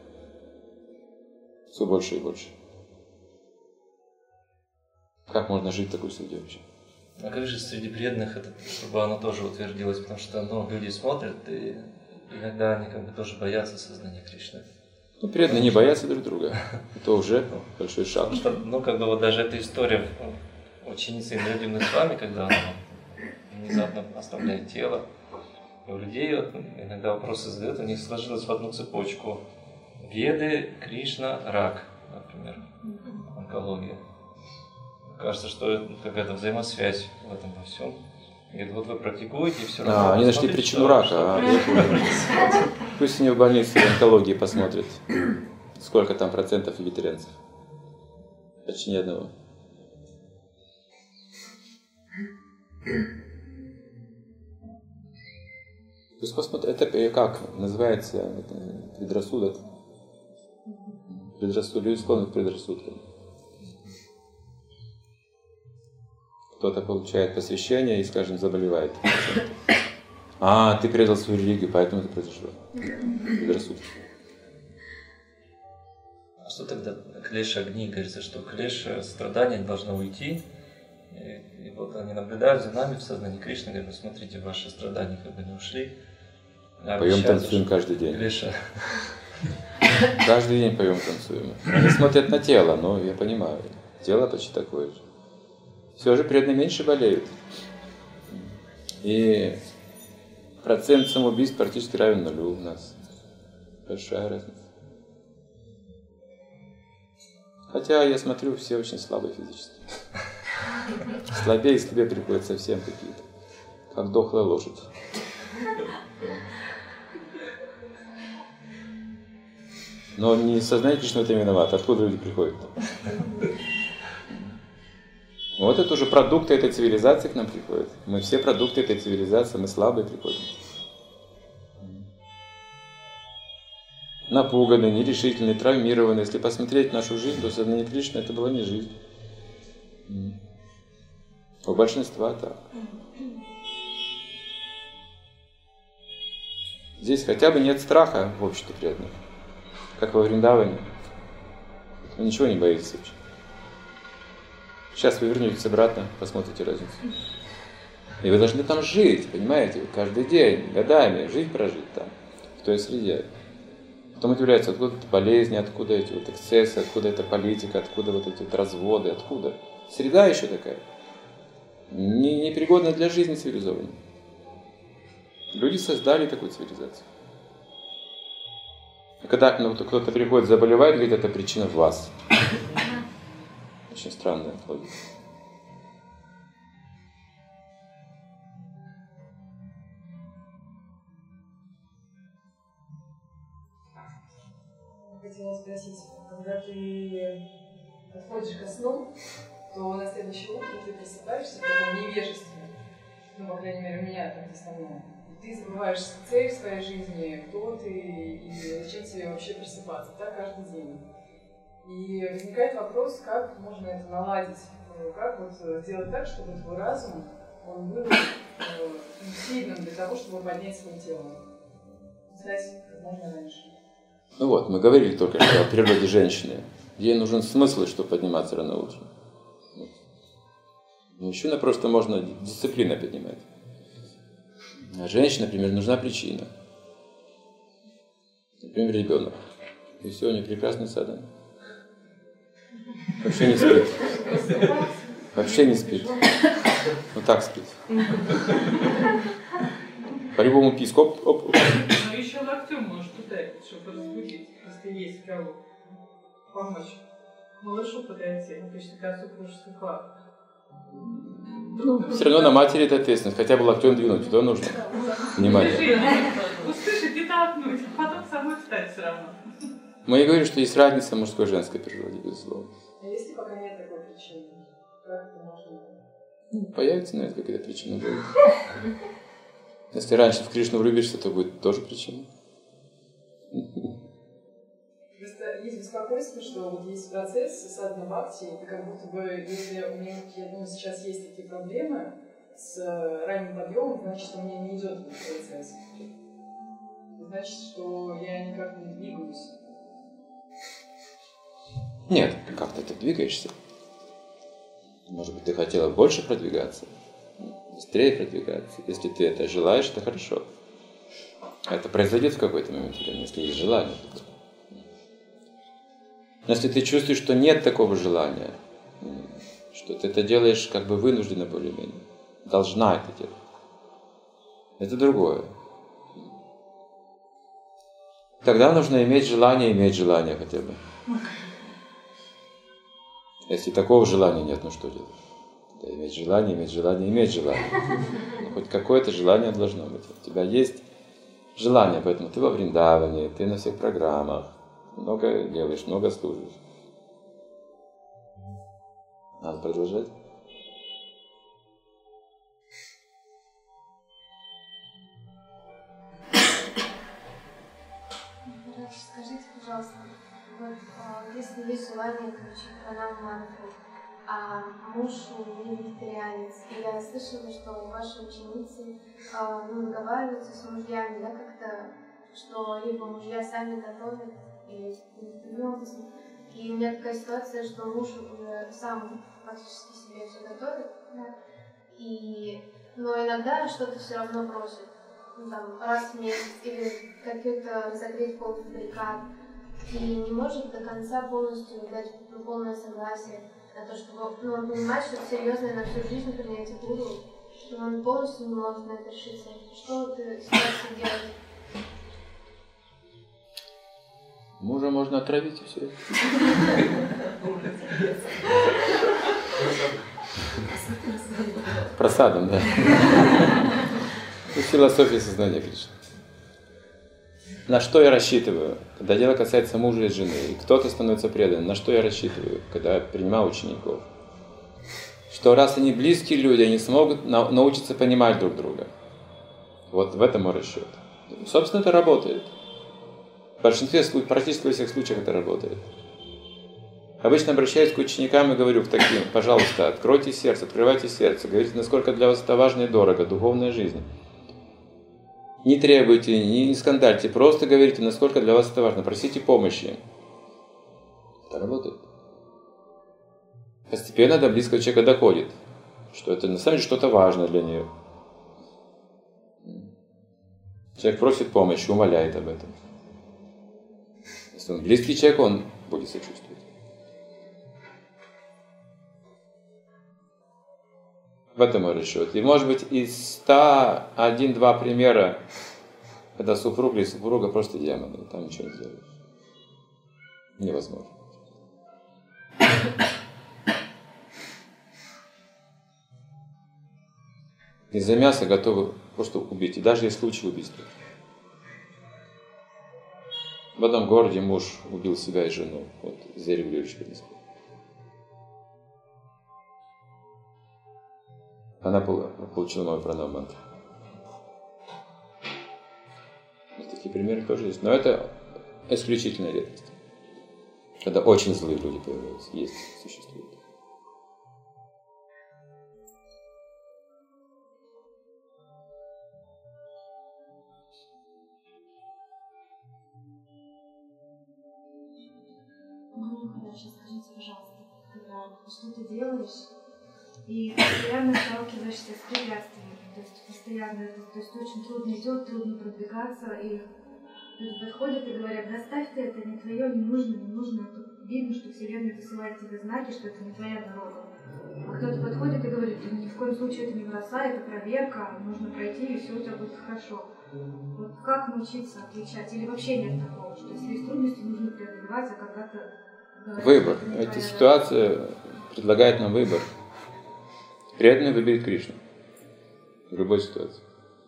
Все больше и больше. Как можно жить в такой среде вообще? А как же среди преданных, это, чтобы оно тоже утвердилось, потому что ну, люди смотрят, и иногда они как бы тоже боятся сознания Кришны. Ну, преданные не боятся друг друга. Это уже большой шаг. Потому что, ну, как бы вот даже эта история ученицы Индрадьюмны с вами, когда она внезапно оставляет тело, и у людей вот, иногда вопросы задают, у них сложилось в одну цепочку. Веды, Кришна, рак, например, онкология. Кажется, что какая-то взаимосвязь в этом во всем. И вот вы практикуете, и все равно... А, они нашли причину рака. А, пусть они в больнице онкологии посмотрят, сколько там процентов вегетарианцев. Почти ни одного. Пусть посмотрят, это как называется это, предрассудок. Предрассудок, люди склонны к предрассудкам. Кто-то получает посвящение и, скажем, заболевает. А, ты предал свою религию, поэтому это произошло. Предрассудки. А что тогда клеша огни? Говорится, что клеша страдания должна уйти. И, и вот они наблюдают за нами в сознании Кришны, говорят, ну смотрите, ваши страдания как бы не ушли. А поем, танцуем каждый день. Клеша. Каждый день поем, танцуем. Они смотрят на тело, но я понимаю, тело почти такое же. Все же преданные меньше болеют. И процент самоубийств практически равен нулю у нас. Большая разница. Хотя я смотрю, все очень слабые физически. Слабее и слабее приходят совсем какие-то. Как дохлая лошадь. Но не сознание Кришны в этом виноват. Откуда люди приходят? Вот это уже продукты этой цивилизации к нам приходят. Мы все продукты этой цивилизации, мы слабые приходим. Напуганные, нерешительные, травмированные. Если посмотреть нашу жизнь, то сознание Кришны это была не жизнь. У большинства так. Здесь хотя бы нет страха в обществе преданных, как во Вриндаване. Вы ничего не боитесь вообще. Сейчас вы вернетесь обратно, посмотрите разницу. И вы должны там жить, понимаете, каждый день, годами, жить прожить там, в той среде. Потом удивляются, откуда это болезни, откуда эти вот эксцессы, откуда эта политика, откуда вот эти вот разводы, откуда. Среда еще такая, не, непригодная для жизни цивилизованной. Люди создали такую цивилизацию. И когда кто-то приходит, заболевает, говорит, это причина в вас. Очень странная логика. Хотела спросить, когда ты подходишь ко сну, то на следующее утро ты просыпаешься в таком невежестве. Ну, по крайней мере, у меня так в основном. Ты забываешь цель своей жизни, кто ты и зачем тебе вообще просыпаться. Так каждый день. И возникает вопрос, как можно это наладить, как вот сделать так, чтобы твой разум, он был сильным для того, чтобы поднять свое тело. Кстати, как можно раньше. Ну вот, мы говорили только что о природе женщины. Ей нужен смысл, чтобы подниматься рано утром. Мужчина просто можно дисциплина поднимать. А женщине, например, нужна причина. Например, ребенок. И все, у нее прекрасный садан. Вообще не спит. Вообще не спит. Вот так спит. По-любому писк. Оп, оп, оп. Но еще локтем можешь ударить, чтобы разбудить, если есть кого помочь. Малышу подойти, ну, точно как супружеский клад. Ну, все равно на матери это ответственность. Хотя бы локтем двинуть, что нужно. Внимание. Услышать и толкнуть, а потом самой встать все равно. Мы и говорим, что есть разница мужской и женской природе, безусловно. А если пока нет такой причины, как это можно? Ну, появится, наверное, какая-то причина будет. Если раньше в Кришну влюбишься, то будет тоже причина. Просто есть беспокойство, что вот есть процесс садхана бхакти, и как будто бы, если у меня, я думаю, сейчас есть такие проблемы с ранним подъемом, значит, у меня не идет этот процесс. Значит, что я никак не двигаюсь. Нет, как-то ты двигаешься. Может быть, ты хотела больше продвигаться, быстрее продвигаться. Если ты это желаешь, это хорошо. Это произойдет в какой-то момент времени, если есть желание. Но если ты чувствуешь, что нет такого желания, что ты это делаешь как бы вынужденно более-менее, должна это делать, это другое. Тогда нужно иметь желание, иметь желание хотя бы. Если такого желания нет, ну что делать? Да, иметь желание, иметь желание, иметь желание. Ну, хоть какое-то желание должно быть. У тебя есть желание, поэтому ты во Вриндаване, ты на всех программах, много делаешь, много служишь. Надо продолжать. Скажите, пожалуйста, вот, если есть желание включить пранам мантру, а муж не вегетарианец, и я слышала, что ваши ученицы ну, договариваются с мужьями, да, как-то, что либо мужья сами готовят, и, и у меня такая ситуация, что муж уже сам фактически себе все готовит, да, и, но иногда что-то все равно просит. Ну, там, раз в месяц, или какой-то разогреть полуфабрикат, и не может до конца полностью дать ну, полное согласие на то, чтобы ну, он понимает, что это серьезное на всю жизнь принятие гуру, что он полностью не может на это решиться. Что в этой ситуации делать? Мужа можно отравить и все. Просадом, да. Философия сознания Кришны. На что я рассчитываю, когда дело касается мужа и жены, и кто-то становится преданным, на что я рассчитываю, когда я принимаю учеников? Что раз они близкие люди, они смогут на- научиться понимать друг друга. Вот в этом мой расчет. Собственно, это работает. В большинстве случаев, практически во всех случаях это работает. Обычно обращаюсь к ученикам и говорю к таким: пожалуйста, откройте сердце, открывайте сердце, говорите, насколько для вас это важно и дорого, духовная жизнь. Не требуйте, не скандальте, просто говорите, насколько для вас это важно, просите помощи. Это работает. Постепенно до близкого человека доходит, что это на самом деле что-то важное для нее. Человек просит помощи, умоляет об этом. Если он близкий человек, он будет сочувствовать. В этом мой расчет. И может быть из ста один-два примера, когда супруг или супруга просто демоны, там ничего не сделаешь. Невозможно. Из-за мяса готовы просто убить, и даже есть случаи убийства. В одном городе муж убил себя и жену, вот, из-за регулирующих принципов. Она получила мою пранамантру. Вот такие примеры тоже есть. Но это исключительная редкость. Когда очень злые люди появляются. Есть, существуют. Ну, хорошо, скажите, пожалуйста, когда что ты делаешь, и постоянно сталкиваешься с препятствиями, то есть постоянно, то есть очень трудно идет, трудно продвигаться, и люди подходят и говорят: да оставь ты, это не твое, не нужно, не нужно, тут видно, что Вселенная посылает тебе знаки, что это не твоя дорога. А кто-то подходит и говорит: да ни в коем случае это не бросай, это проверка, нужно пройти, и все у тебя будет хорошо. Вот как научиться отличать? Или вообще нет такого, что если есть трудности, нужно преодолевать, а когда-то... Выбор. Эта ситуация предлагает нам выбор. Преданный выберет Кришну. В любой ситуации.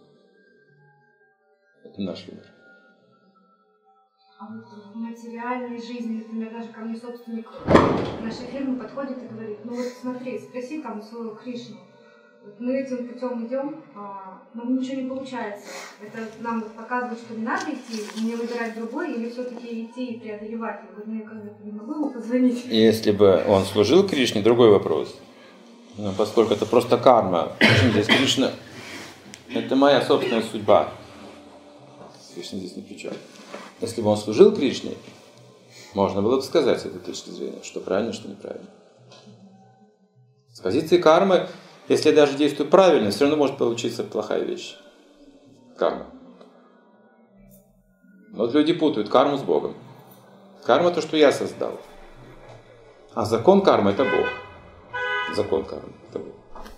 Это наш выбор. А вот в материальной жизни, например, даже ко мне собственник нашей фирмы подходит и говорит: ну вот смотри, спроси там своего Кришну. Вот мы этим путем идем, а, но ничего не получается. Это нам показывает, что не надо идти, мне выбирать другой, или все-таки идти и преодолевать. Я говорю: ну я как-то не могу ему позвонить. Если бы он служил Кришне, другой вопрос. Но поскольку это просто карма, почему здесь Кришна? Это моя собственная судьба. Кришна здесь ни при чем. Если бы он служил Кришне, можно было бы сказать с этой точки зрения, что правильно, что неправильно. С позиции кармы, если я даже действую правильно, все равно может получиться плохая вещь. Карма. Вот люди путают карму с Богом. Карма — то, что я создал. А закон кармы — это Бог. Закон кармы — это Бог.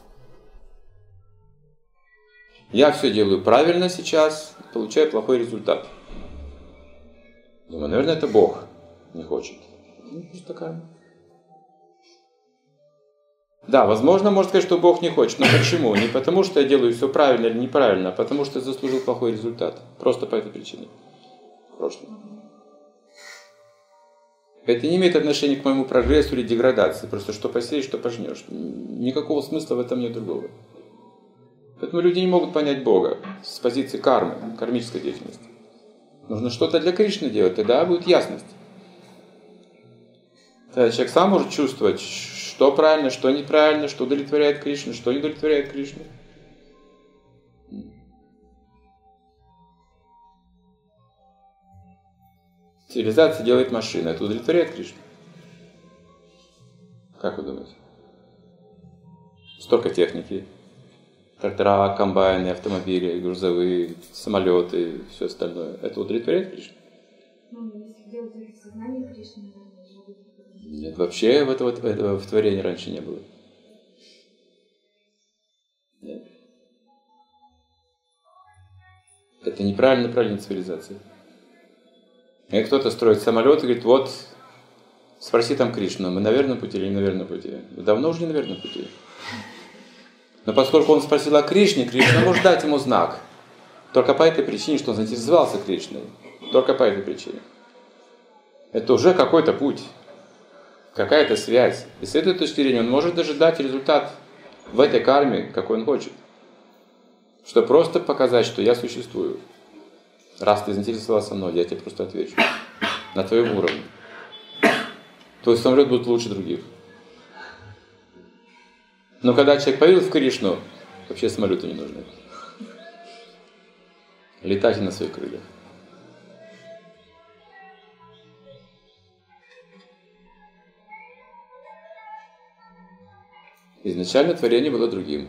Я все делаю правильно сейчас, получаю плохой результат. Думаю, наверное, это Бог не хочет. Ну, просто карма. Да, возможно, можно сказать, что Бог не хочет. Но почему? Не потому, что я делаю все правильно или неправильно, а потому, что я заслужил плохой результат. Просто по этой причине. В прошлом. Это не имеет отношения к моему прогрессу или деградации. Просто что посеешь, что пожнешь. Никакого смысла в этом нет другого. Поэтому люди не могут понять Бога с позиции кармы, кармической деятельности. Нужно что-то для Кришны делать, тогда будет ясность. Тогда человек сам может чувствовать, что правильно, что неправильно, что удовлетворяет Кришну, что не удовлетворяет Кришну. Цивилизация делает машины, это удовлетворяет Кришну? Как вы думаете? Столько техники. Трактора, комбайны, автомобили, грузовые, самолеты, все остальное. Это удовлетворяет Кришну? Ну, если делать это в сознании Кришны, наверное, нет, вообще этого, этого в творении раньше не было. Нет. Это неправильно, правильная цивилизация. И кто-то строит самолет и говорит: вот, спроси там Кришну, мы на верном пути или не на верном пути? Давно уже не на верном пути. Но поскольку он спросил о Кришне, Кришна может дать ему знак. Только по этой причине, что он заинтересовался Кришной. Только по этой причине. Это уже какой-то путь. Какая-то связь. И с этой точки зрения он может даже дать результат в этой карме, какой он хочет. Чтобы просто показать, что я существую. Раз ты заинтересовался мной, я тебе просто отвечу. На твоем уровне. то самолет будет лучше других. Но когда человек поверил в Кришну, вообще самолеты не нужны. Летайте на своих крыльях. Изначально творение было другим.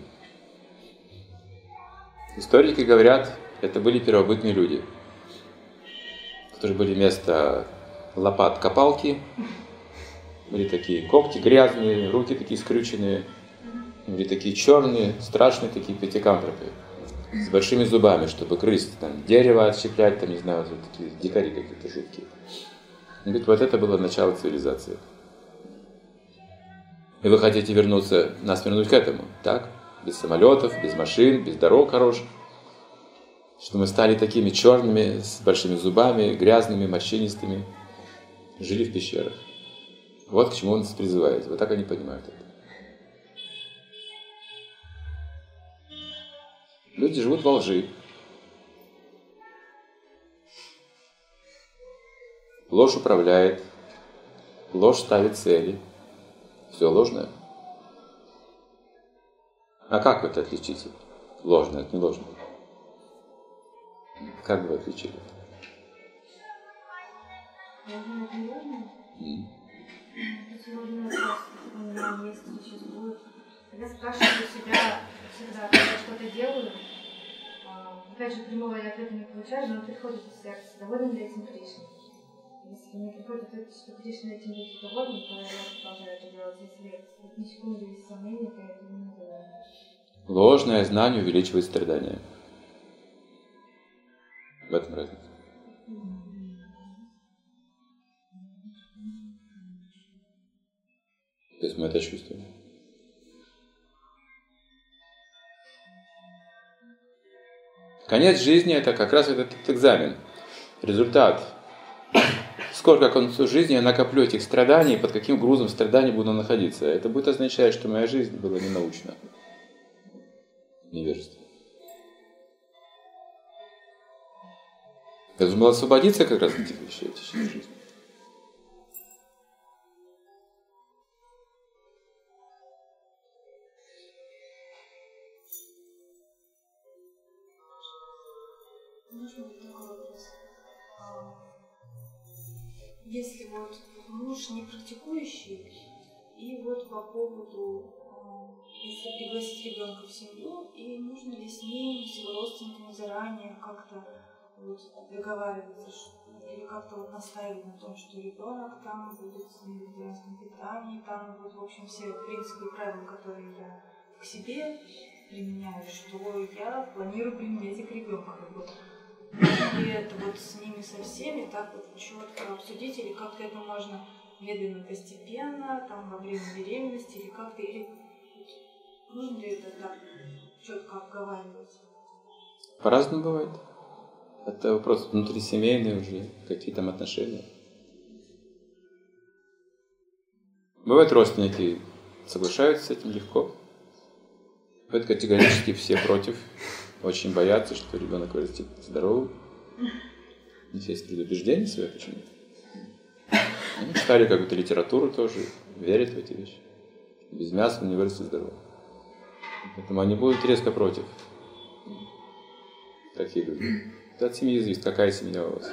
Историки говорят, это были первобытные люди, которые были вместо лопат копалки, были такие когти грязные, руки такие скрюченные, были такие черные, страшные такие пятикантропы, с большими зубами, чтобы грызть, там, дерево отщеплять, там, не знаю, вот такие дикари какие-то жуткие. Он говорит, вот это было начало цивилизации. И вы хотите вернуться, нас вернуть к этому, так? Без самолетов, без машин, без дорог хороших. Что мы стали такими черными, с большими зубами, грязными, морщинистыми, жили в пещерах. Вот к чему он нас призывает. Вот так они понимают это. Люди живут во лжи. Ложь управляет, ложь ставит цели. Все ложное. А как вы это отличите? Ложное, это не ложное. Как бы вы отличили? Ложное это не ложное? Это ложный вопрос, у меня есть и сейчас будет. Когда спрашиваю себя всегда, когда я что-то делаю, опять же, прямого я ответа не получаю, но приходит из сердца, доволен ли этим Кришной? Если мне приходит ответ, что Кришна этим будет доволен, то я продолжаю это делать. Если ни секунды есть сомнения, то я это не делаю. Ложное знание увеличивает страдания. В этом разница. То есть мы это чувствуем. Конец жизни – это как раз этот, этот экзамен. Результат. Сколько к концу жизни я накоплю этих страданий, под каким грузом страданий буду находиться. Это будет означать, что моя жизнь была ненаучна. Невежество. Я думал освободиться как раз от этих вещей в течение жизни. Можно вот такой вопрос? Если вот муж не практикующий, и вот по поводу, если пригласить ребенка в семью, и нужно ли с ним, с его родственниками заранее как-то вот договариваться, или как-то вот настаивать на том, что ребенок там будет с вегетарианском питании, там вот, в общем, все принципы и правила, которые я к себе применяю, что я планирую применять и к ребенку. И это вот с ними со всеми так вот четко обсудить, или как-то это можно медленно, постепенно, там во время беременности, или как-то, или нужно ли это так четко обговаривать? По-разному бывает. Это вопрос внутрисемейный уже, какие там отношения. Бывают родственники, соглашаются с этим легко. Бывают категорически все против. Очень боятся, что ребенок вырастет здоровым. У них есть предубеждения свои почему-то. Они читали какую-то литературу тоже, верят в эти вещи. Без мяса он не вырастет здоровым. Поэтому они будут резко против таких людей. Это от семьи зависит, какая семья у вас.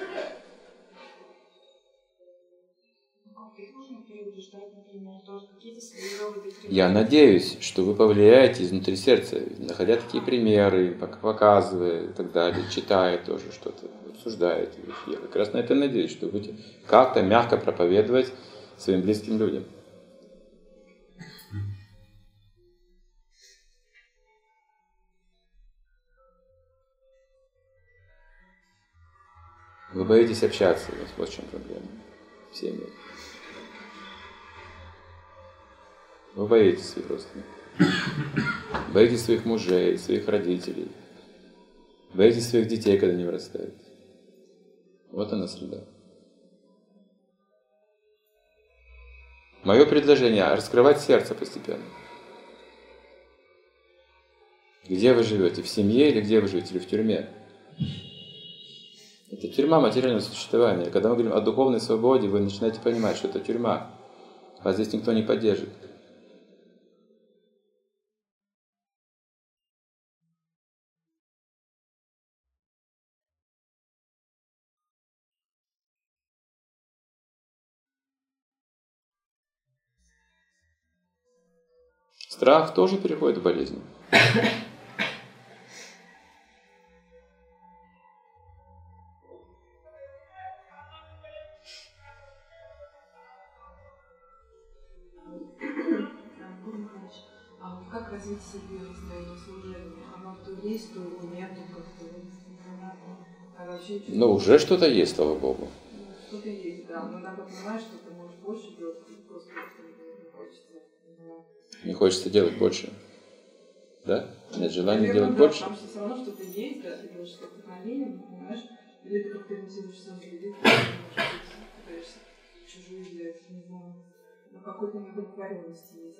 Я надеюсь, что вы повлияете изнутри сердца, находя такие примеры, показывая и так далее, читая тоже что-то, обсуждаете. Я как раз на это надеюсь, что вы будете как-то мягко проповедовать своим близким людям. Вы боитесь общаться, вот в чем проблема в семье. Вы боитесь своих родственников, боитесь своих мужей, своих родителей, боитесь своих детей, когда они вырастают. Вот она среда. Мое предложение – раскрывать сердце постепенно. Где вы живете? В семье или где вы живете? Или в тюрьме? Это тюрьма материального существования. Когда мы говорим о духовной свободе, вы начинаете понимать, что это тюрьма. Вас здесь никто не поддержит. Страх тоже переходит в болезнь. А как развить себе настроение служения? Оно то есть, то его нету, как-то непонятно. А вообще, Ну, уже что-то есть, слава Богу. Что-то есть, да. Но надо понимать, что ты можешь больше делать, просто не хочется. Не хочется делать больше. Да? Нет желания Наверное, делать да, больше. потому что все равно что-то есть, да, ты говоришь, что вдохновение, понимаешь? Или ты как-то инициируешь сам людей, ты, может быть, пытаешься чужую взять, не знаю. Но какой-то неудовлетворенности есть.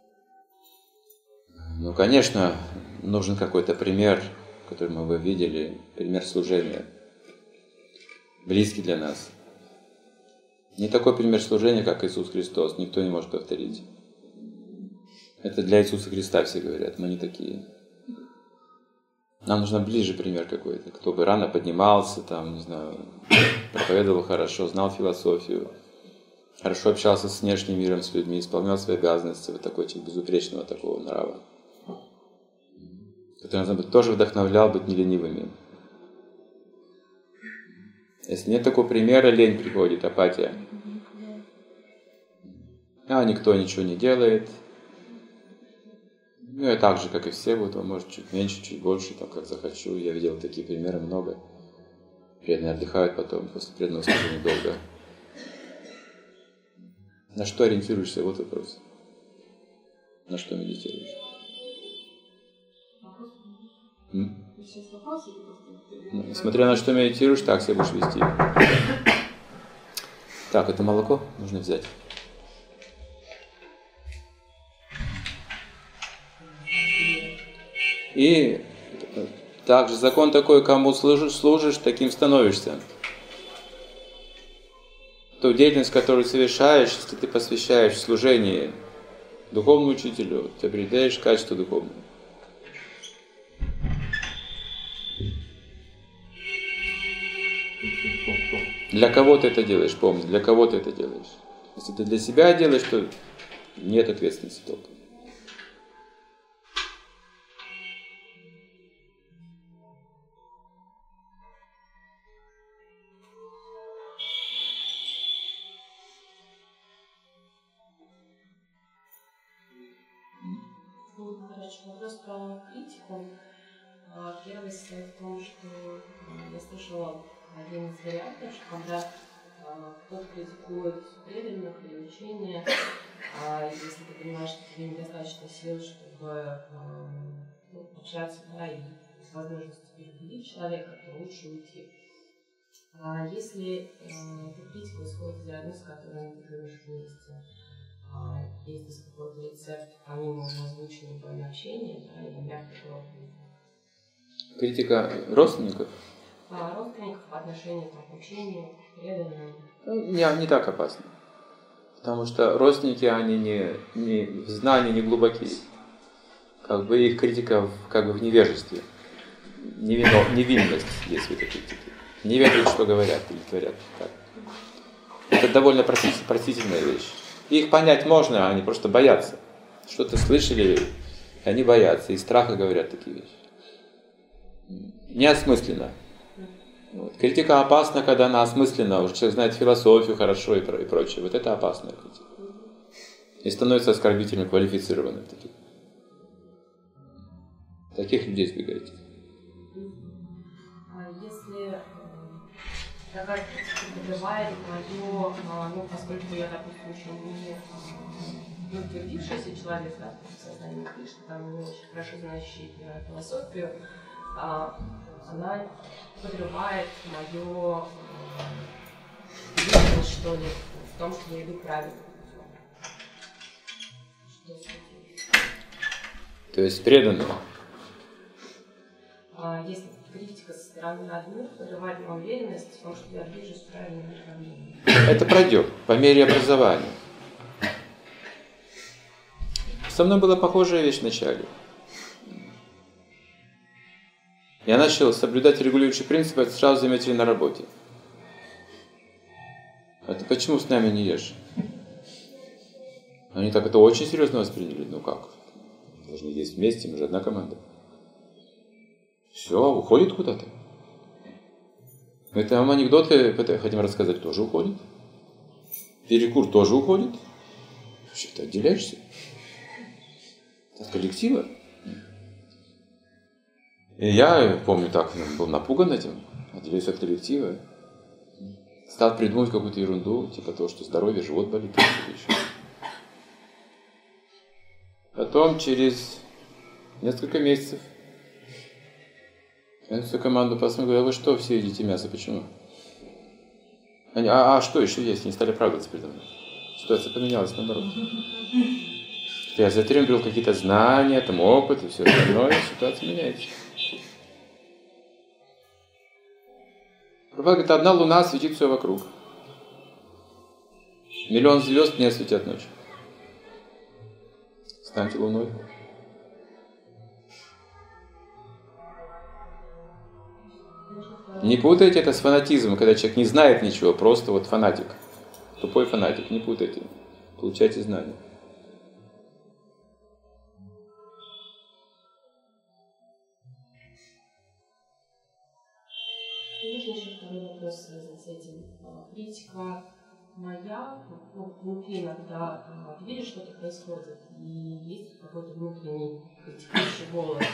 Ну, конечно, нужен какой-то пример, который мы бы видели, пример служения, близкий для нас. Не такой пример служения, как Иисус Христос, никто не может повторить. Это для Иисуса Христа все говорят, мы не такие. Нам нужен ближе пример какой-то, кто бы рано поднимался, там, не знаю, проповедовал хорошо, знал философию, хорошо общался с внешним миром, с людьми, исполнял свои обязанности, вот такой человек безупречного такого нрава, который, наверное, тоже вдохновлял быть неленивыми. Если нет такого примера, лень приходит, апатия. А никто ничего не делает. Ну, я так же, как и все, вот, может, чуть меньше, чуть больше, там, как захочу. Я видел такие примеры много. Преданные отдыхают потом, после преданного служения долго. На что ориентируешься? Вот вопрос. На что медитируешь? М? Ну, смотря на что медитируешь, так себя будешь вести. Так, это молоко нужно взять. И также закон такой, кому служишь, служишь, таким становишься. Ту деятельность, которую совершаешь, если ты посвящаешь служение духовному учителю, ты обретаешь качество духовное. Для кого ты это делаешь, помни, для кого ты это делаешь. Если ты для себя делаешь, то нет ответственности толком. Вопрос про критику. Первый состоит в том, что я слышала один из вариантов, что когда кто-то критикует преданных или учение, если ты понимаешь, что тебе недостаточно сил, чтобы ну, общаться, да, и возможности переубедить человека, то лучше уйти. А если эта критика исходит из родных, с которыми ты живешь вместе, есть здесь какой-то рецепт, помимо озвученного вами общения, да, и мягкой проповеди. Критика родственников? А, родственников по отношению к общению, к преданным. Не, не так опасно. Потому что родственники, они не, не в знании не глубокие. Как бы их критика в, как бы в невежестве. Невино, невинность есть в этой критике. Не ведают, что говорят или творят. Так. Это довольно простительная вещь. Их понять можно, они просто боятся. Что-то слышали, и они боятся. Из страха говорят такие вещи. Неосмысленно. Вот. Критика опасна, когда она осмысленна. Уже человек знает философию хорошо и, про, и прочее. Вот это опасная критика. И становится оскорбительным, квалифицированным. Таких, таких людей избегайте. Если такая критика подрывает мое, ну, поскольку я, допустим, еще не ну, утвердившийся человек, да, в сознании Кришны, там не очень хорошо знающий философию, а, она подрывает мое уверенность, что ли, в том, что я иду правильно. Что с этим? То есть преданно. А, если критика со стороны родных подрывает мою уверенность в том, что я движусь в правильном направлении. Это пройдет по мере образования. Со мной была похожая вещь вначале. Я начал соблюдать регулирующие принципы, это сразу заметили на работе. А ты почему с нами не ешь? Они так это очень серьезно восприняли. Ну как? Должны есть вместе, мы же одна команда. Все, уходит куда-то. Это вам анекдоты хотим рассказать, тоже уходит. Перекур тоже уходит. Вообще ты отделяешься от коллектива. И я, помню, так был напуган этим, отделяюсь от коллектива. Стал придумывать какую-то ерунду, типа того, что здоровье, живот болит. Или еще. Потом, через несколько месяцев, я всю команду посмотрел, говорю, а вы что все едите мясо, почему? Они, а, а что еще есть? Они стали оправдываться передо мной. Ситуация поменялась наоборот. Я затребовал какие-то знания, там опыт и все остальное, ситуация меняется. Прабхупада говорит, одна луна светит все вокруг. Миллион звезд не осветят ночь. Станьте луной. Не путайте это с фанатизмом, когда человек не знает ничего, просто вот фанатик. Тупой фанатик, не путайте. Получайте знания. Можно еще второй вопрос связан с этим. Критика моя, ну, внутри иногда ты видишь, что-то происходит, и есть какой-то внутренний критикующий голос.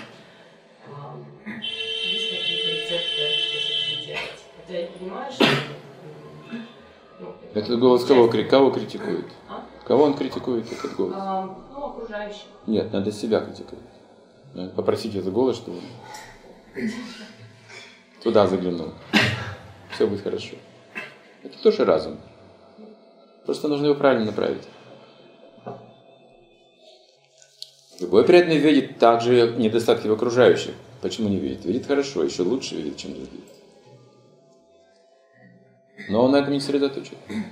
Есть какие-то рецепты, что с этим делать? Хотя я понимаю, что... Ну, этот голос кого, кого критикует? А? Кого он критикует, этот голос? А, ну, окружающих. Нет, надо себя критиковать. Надо попросить этот голос, чтобы он туда заглянул. Все будет хорошо. Это тоже разум. Просто нужно его правильно направить. Любой преданный видит также недостатки в окружающих. Почему не видит? Видит хорошо, еще лучше видит, чем другие. Но он на этом не сосредоточен.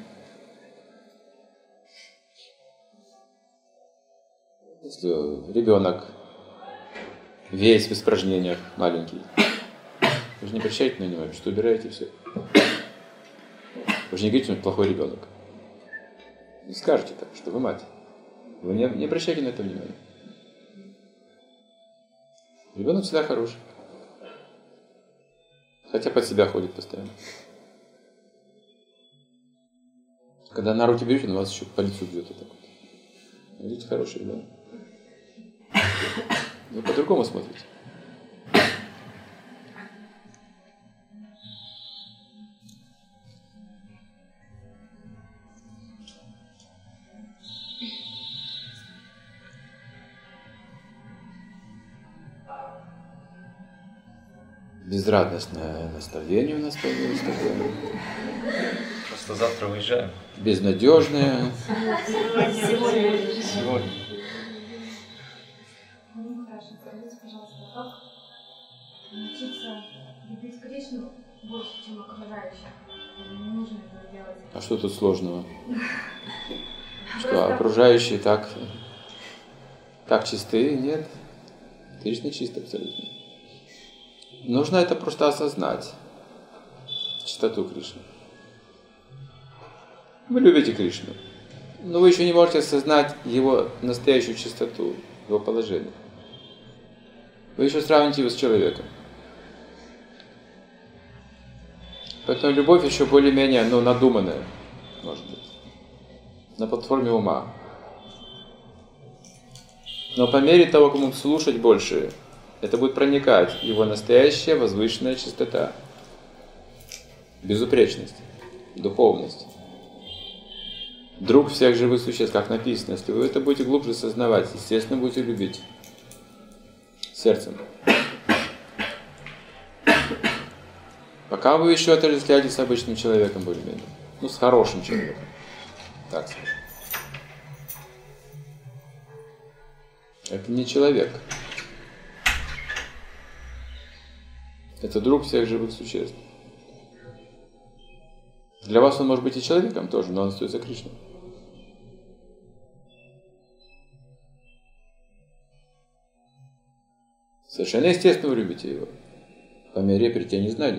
Если ребенок весь в испражнениях, маленький, вы же не обращаете на него, что убираете все. Вы же не говорите, что он плохой ребенок. Не скажете так, что вы мать. Вы не, не обращайте на это внимания. Ребенок всегда хороший. Хотя под себя ходит постоянно. Когда на руки берете, он вас еще по лицу бьет. Вот так вот. Видите, хороший ребенок. Вы по-другому смотрите. Безрадостное наставление у нас появилось такое. Просто завтра уезжаем. Безнадежное. Сегодня. Сегодня. Хорошо, скажите, пожалуйста, как научиться любить Кришну больше, чем окружающих? Не нужно этого делать. А что тут сложного? Что, окружающие так, так чисты? Нет. Кришна чист абсолютно. Нужно это просто осознать. Чистоту Кришны. Вы любите Кришну, но вы еще не можете осознать его настоящую чистоту, его положение. Вы еще сравните его с человеком. Поэтому любовь еще более-менее, ну, надуманная, может быть, на платформе ума. Но по мере того, как мы будем слушать больше, это будет проникать его настоящая возвышенная чистота, безупречность, духовность. Друг всех живых существ, как написано, если вы это будете глубже сознавать, естественно, будете любить сердцем. Пока вы еще отождествляетесь с обычным человеком более-менее, ну, с хорошим человеком, так сказать. Это не человек. Это друг всех живых существ. Для вас он может быть и человеком тоже, но он остается Кришной. Совершенно естественно вы любите его. По мере прийти не знали.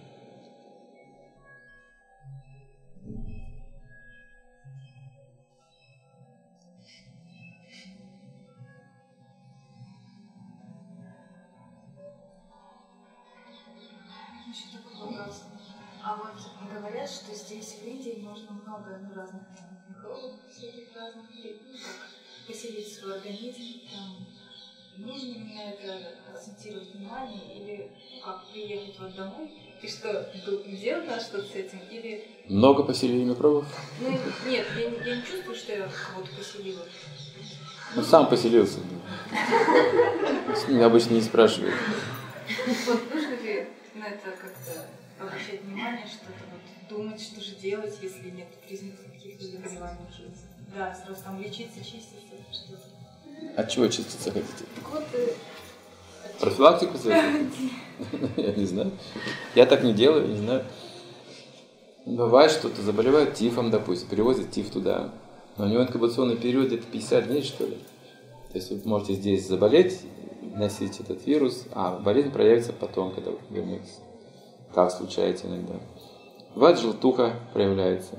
Еще такой вопрос. А вот говорят, что здесь в Индии можно много ну, разных там, микробов всяких разных ну, как, поселить в свой организм. Там, нужно на это акцентировать внимание или ну, как приехать вот домой и что, делать надо что-то с этим или... Много поселили микробов? Ну нет, я не, я не чувствую, что я кого-то поселила. Ну сам поселился. Меня обычно не спрашивают. Вот нужно ли на это как-то обращать внимание, что-то вот думать, что же делать, если нет признаков каких-то заболеваний? Да, сразу там лечиться, чиститься, что-то. От чего чиститься хотите? Так вот, э, профилактику сделать? Я не знаю. Я так не делаю, не знаю. Бывает, что-то заболевает тифом, допустим, перевозят тиф туда. Но у него инкубационный период это пятьдесят дней, что ли. То есть вы можете здесь заболеть, носить этот вирус, а болезнь проявится потом, когда вы вернетесь. Так случается иногда. Бывает, желтуха проявляется.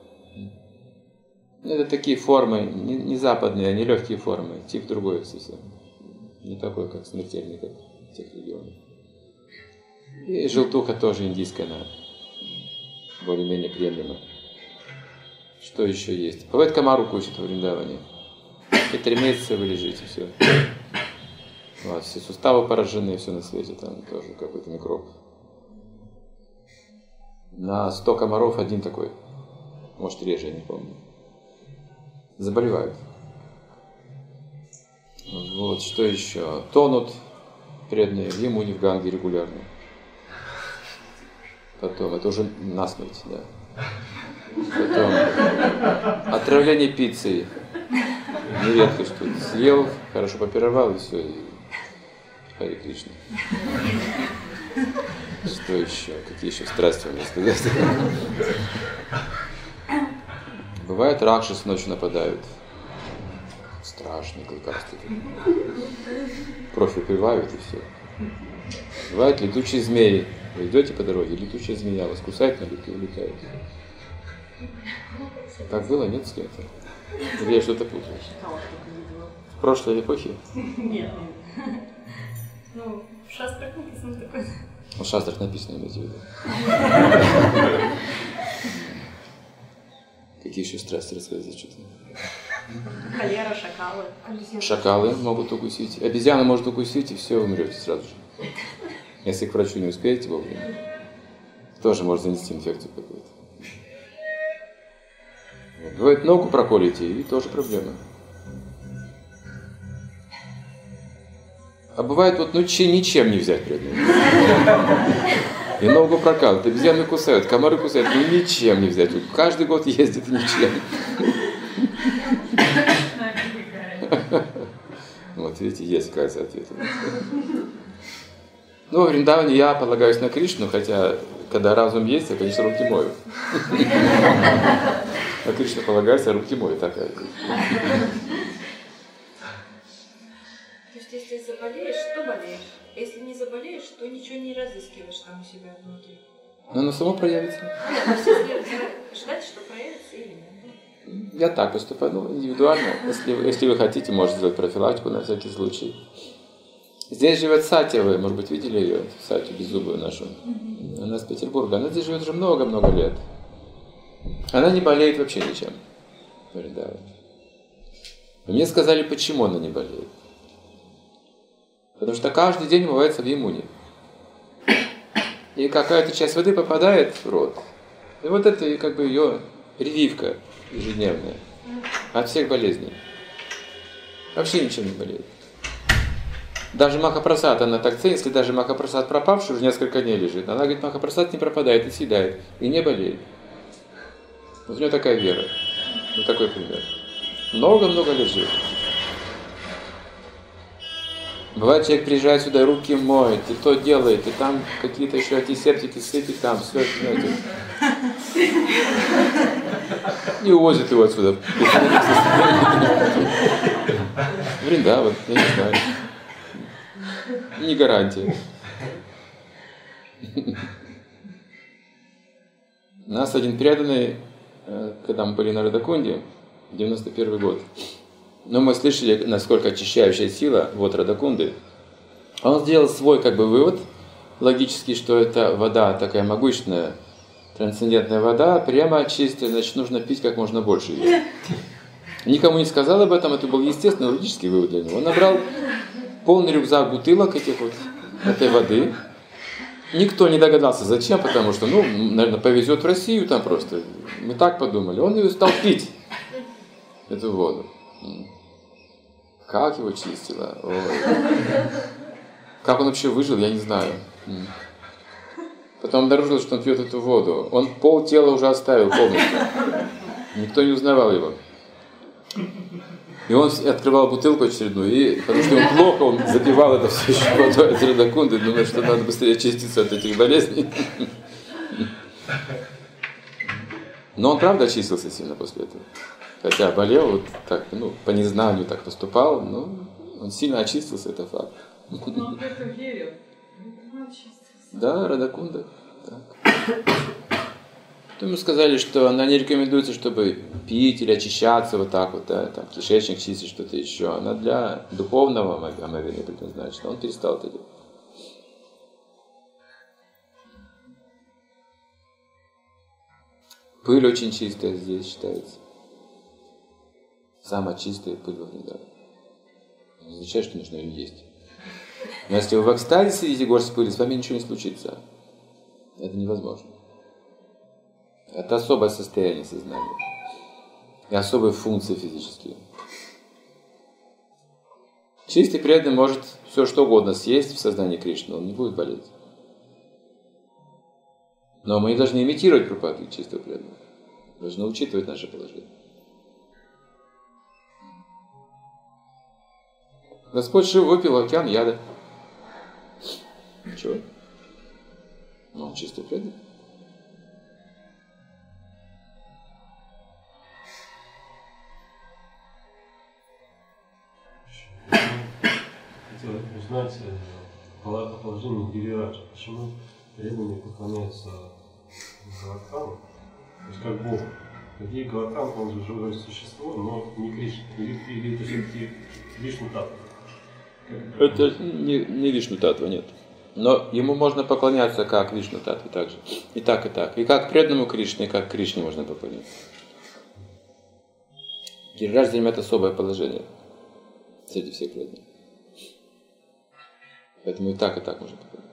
Это такие формы, не, не западные, а не легкие формы. Тип другой совсем. Не такой, как смертельный, как в тех регионах. И желтуха тоже индийская, она более-менее приемлема. Что еще есть? Бывает, комар укусит в Вриндаване. И три месяца вы лежите, все. У вас все суставы поражены, все на свете, там тоже какой-то микроб. На сто комаров один такой. Может, реже, я не помню. Заболевают. Вот, что еще? Тонут преданные в Ямуне, в Ганге регулярно. Потом, это уже насмерть, да. Потом, отравление пиццей. Нередко что-то съел, хорошо попировал и все. И... Харе Кришна. Что еще? Какие еще страсти у меня сказать? Бывает, ракшасы ночью нападают. Страшные, как кровь выпивают и все. Бывают летучие змеи. Вы идете по дороге, летучая змея вас кусает на лету и улетает. Так было, нет, с кем-то? Или я что-то путаю? В прошлой эпохе? Нет. Ну, в шастрах написано такое. В шастрах написано, имеете в виду. Какие еще страсти рассказать что-то? Холера, шакалы. Шакалы могут укусить. Обезьяна может укусить, и все, умрете сразу же. Если к врачу не успеете вовремя, тоже может занести инфекцию какую-то. Вот. Бывает, ногу проколите, и тоже проблема. А бывает, вот, ну, че, ничем не взять предмет. И ногу прокалывают, обезьяны кусают, комары кусают, ну, ничем не взять. Вот, каждый год ездит ничем. Вот, видите, есть, кажется, ответ. Ну, в Вриндаване я полагаюсь на Кришну, хотя, когда разум есть, я, конечно, руки мою. На Кришну полагаюсь, а руки мою такая. То есть, если заболеешь, то болеешь. Если не заболеешь, то ничего не разыскиваешь там у себя внутри. Но оно само проявится. Нет, то есть, если ждать, что проявится или нет. Я так поступаю, ну, индивидуально. Если, если вы хотите, можете сделать профилактику на всякий случай. Здесь живет Сатья, вы, может быть, видели ее, Сатью беззубую нашу. Она из Петербурга. Она здесь живет уже много-много лет. Она не болеет вообще ничем. Да. Мне сказали, почему она не болеет. Потому что каждый день умывается в Ямуне. И какая-то часть воды попадает в рот. И вот это как бы ее прививка ежедневная от всех болезней. Вообще ничем не болеет. Даже Махапрасад, она так ценит, если даже Махапрасад пропавший уже несколько дней лежит, она говорит, Махапрасад не пропадает и съедает, и не болеет. Вот у нее такая вера. Вот такой пример. Много-много лет живет. Бывает, человек приезжает сюда, руки моет, и то делает, и там какие-то еще антисептики сыпет, там все, знаете. И увозят его отсюда. Вриндаван, я не знаю. не гарантия. Нас один преданный, когда мы были на Радакунде, девяносто первый год, но мы слышали, насколько очищающая сила вот Радакунды. Он сделал свой как бы вывод логический, что это вода такая могущественная, трансцендентная вода, прямо чистая, значит, нужно пить как можно больше ее. Никому не сказал об этом, это был естественный логический вывод для него. Он набрал полный рюкзак бутылок этих вот, этой воды. Никто не догадался, зачем, потому что, ну, наверное, повезет в Россию там просто. Мы так подумали. Он ее стал пить, эту воду. Как его чистило? Ой. Как он вообще выжил, я не знаю. Потом обнаружил, что он пьет эту воду. Он пол тела уже оставил полностью. Никто не узнавал его. И он открывал бутылку очередную, и потому что ему плохо, он запивал это все еще водой от Радакунды, думая, что надо быстрее очиститься от этих болезней. Но он правда очистился сильно после этого. Хотя болел, вот так, ну, по незнанию так поступал, но он сильно очистился, это факт. Но он в это верил. Он очистился. Да, Радакунда. Так. Ему сказали, что она не рекомендуется, чтобы пить или очищаться вот так вот, да, там, кишечник чистить, что-то еще. Она для духовного омовения предназначена. Он перестал это делать. Пыль очень чистая здесь считается. Самая чистая пыль в Агнидаре. Не означает, что нужно ее есть. Но если вы в экстазе сидите горсть пыли, с вами ничего не случится. Это невозможно. Это особое состояние сознания. И особые функции физические. Чистый преданный может все что угодно съесть в сознании Кришны, он не будет болеть. Но мы не должны имитировать Прабхупаду чистого преданного. Должны учитывать наше положение. Господь Шива выпил океан яда. Чего? Ну, он чистый преданный. Хотел узнать о положении Гирираджа. Почему преданные поклоняются Галакхану, то есть как Богу? Где Галакхан, он же живое существо, но не Кришна. Или, или это все-таки Вишну Татва? Это не, не Вишну Татва, нет. Но ему можно поклоняться как Вишну Татве также. И так, и так. И как преданному Кришне, и как Кришне можно поклоняться. Гирирадж занимает особое положение среди всех преданных. Поэтому и так, и так можно поклоняться.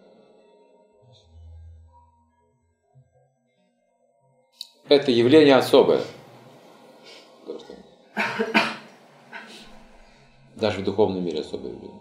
Это явление особое. Даже в духовном мире особое явление.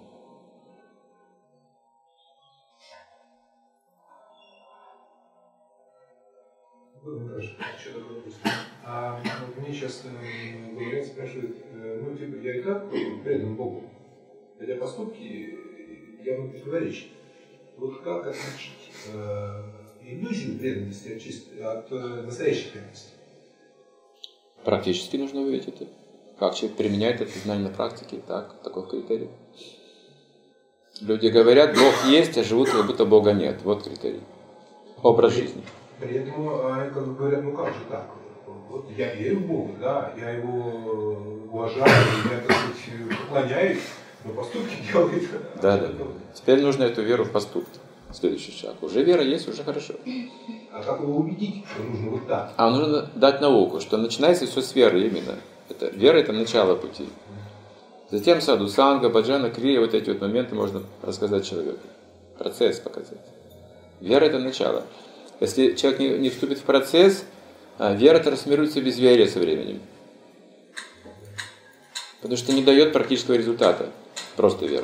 Еще такой вопрос. А мне сейчас э, говорят, спрашивают, э, ну типа я и так предан Богу, хотя поступки явно противоречат. Вот как отличить э, иллюзию преданности от, чист... от э, настоящей преданности? Практически нужно увидеть это. Как человек применяет это знание на практике, так, такой критерий. Люди говорят, Бог есть, а живут, как будто Бога нет. Вот критерий. Образ жизни. При этом они как бы говорят, ну как же так? Вот я верю в Бога, да, я его уважаю, я, так сказать, поклоняюсь, но поступки делает. Да, да. Теперь нужно эту веру в поступки. Следующий шаг. Уже вера есть, уже хорошо. А как его убедить, что нужно вот так? А нужно дать науку, что начинается все с веры именно. Это, вера – это начало пути. Затем саду, санга, баджана, крия, вот эти вот моменты можно рассказать человеку. Процесс показать. Вера – это начало. Если человек не, не вступит в процесс, вера трансформируется в безверие со временем. Потому что не дает практического результата. Просто вера.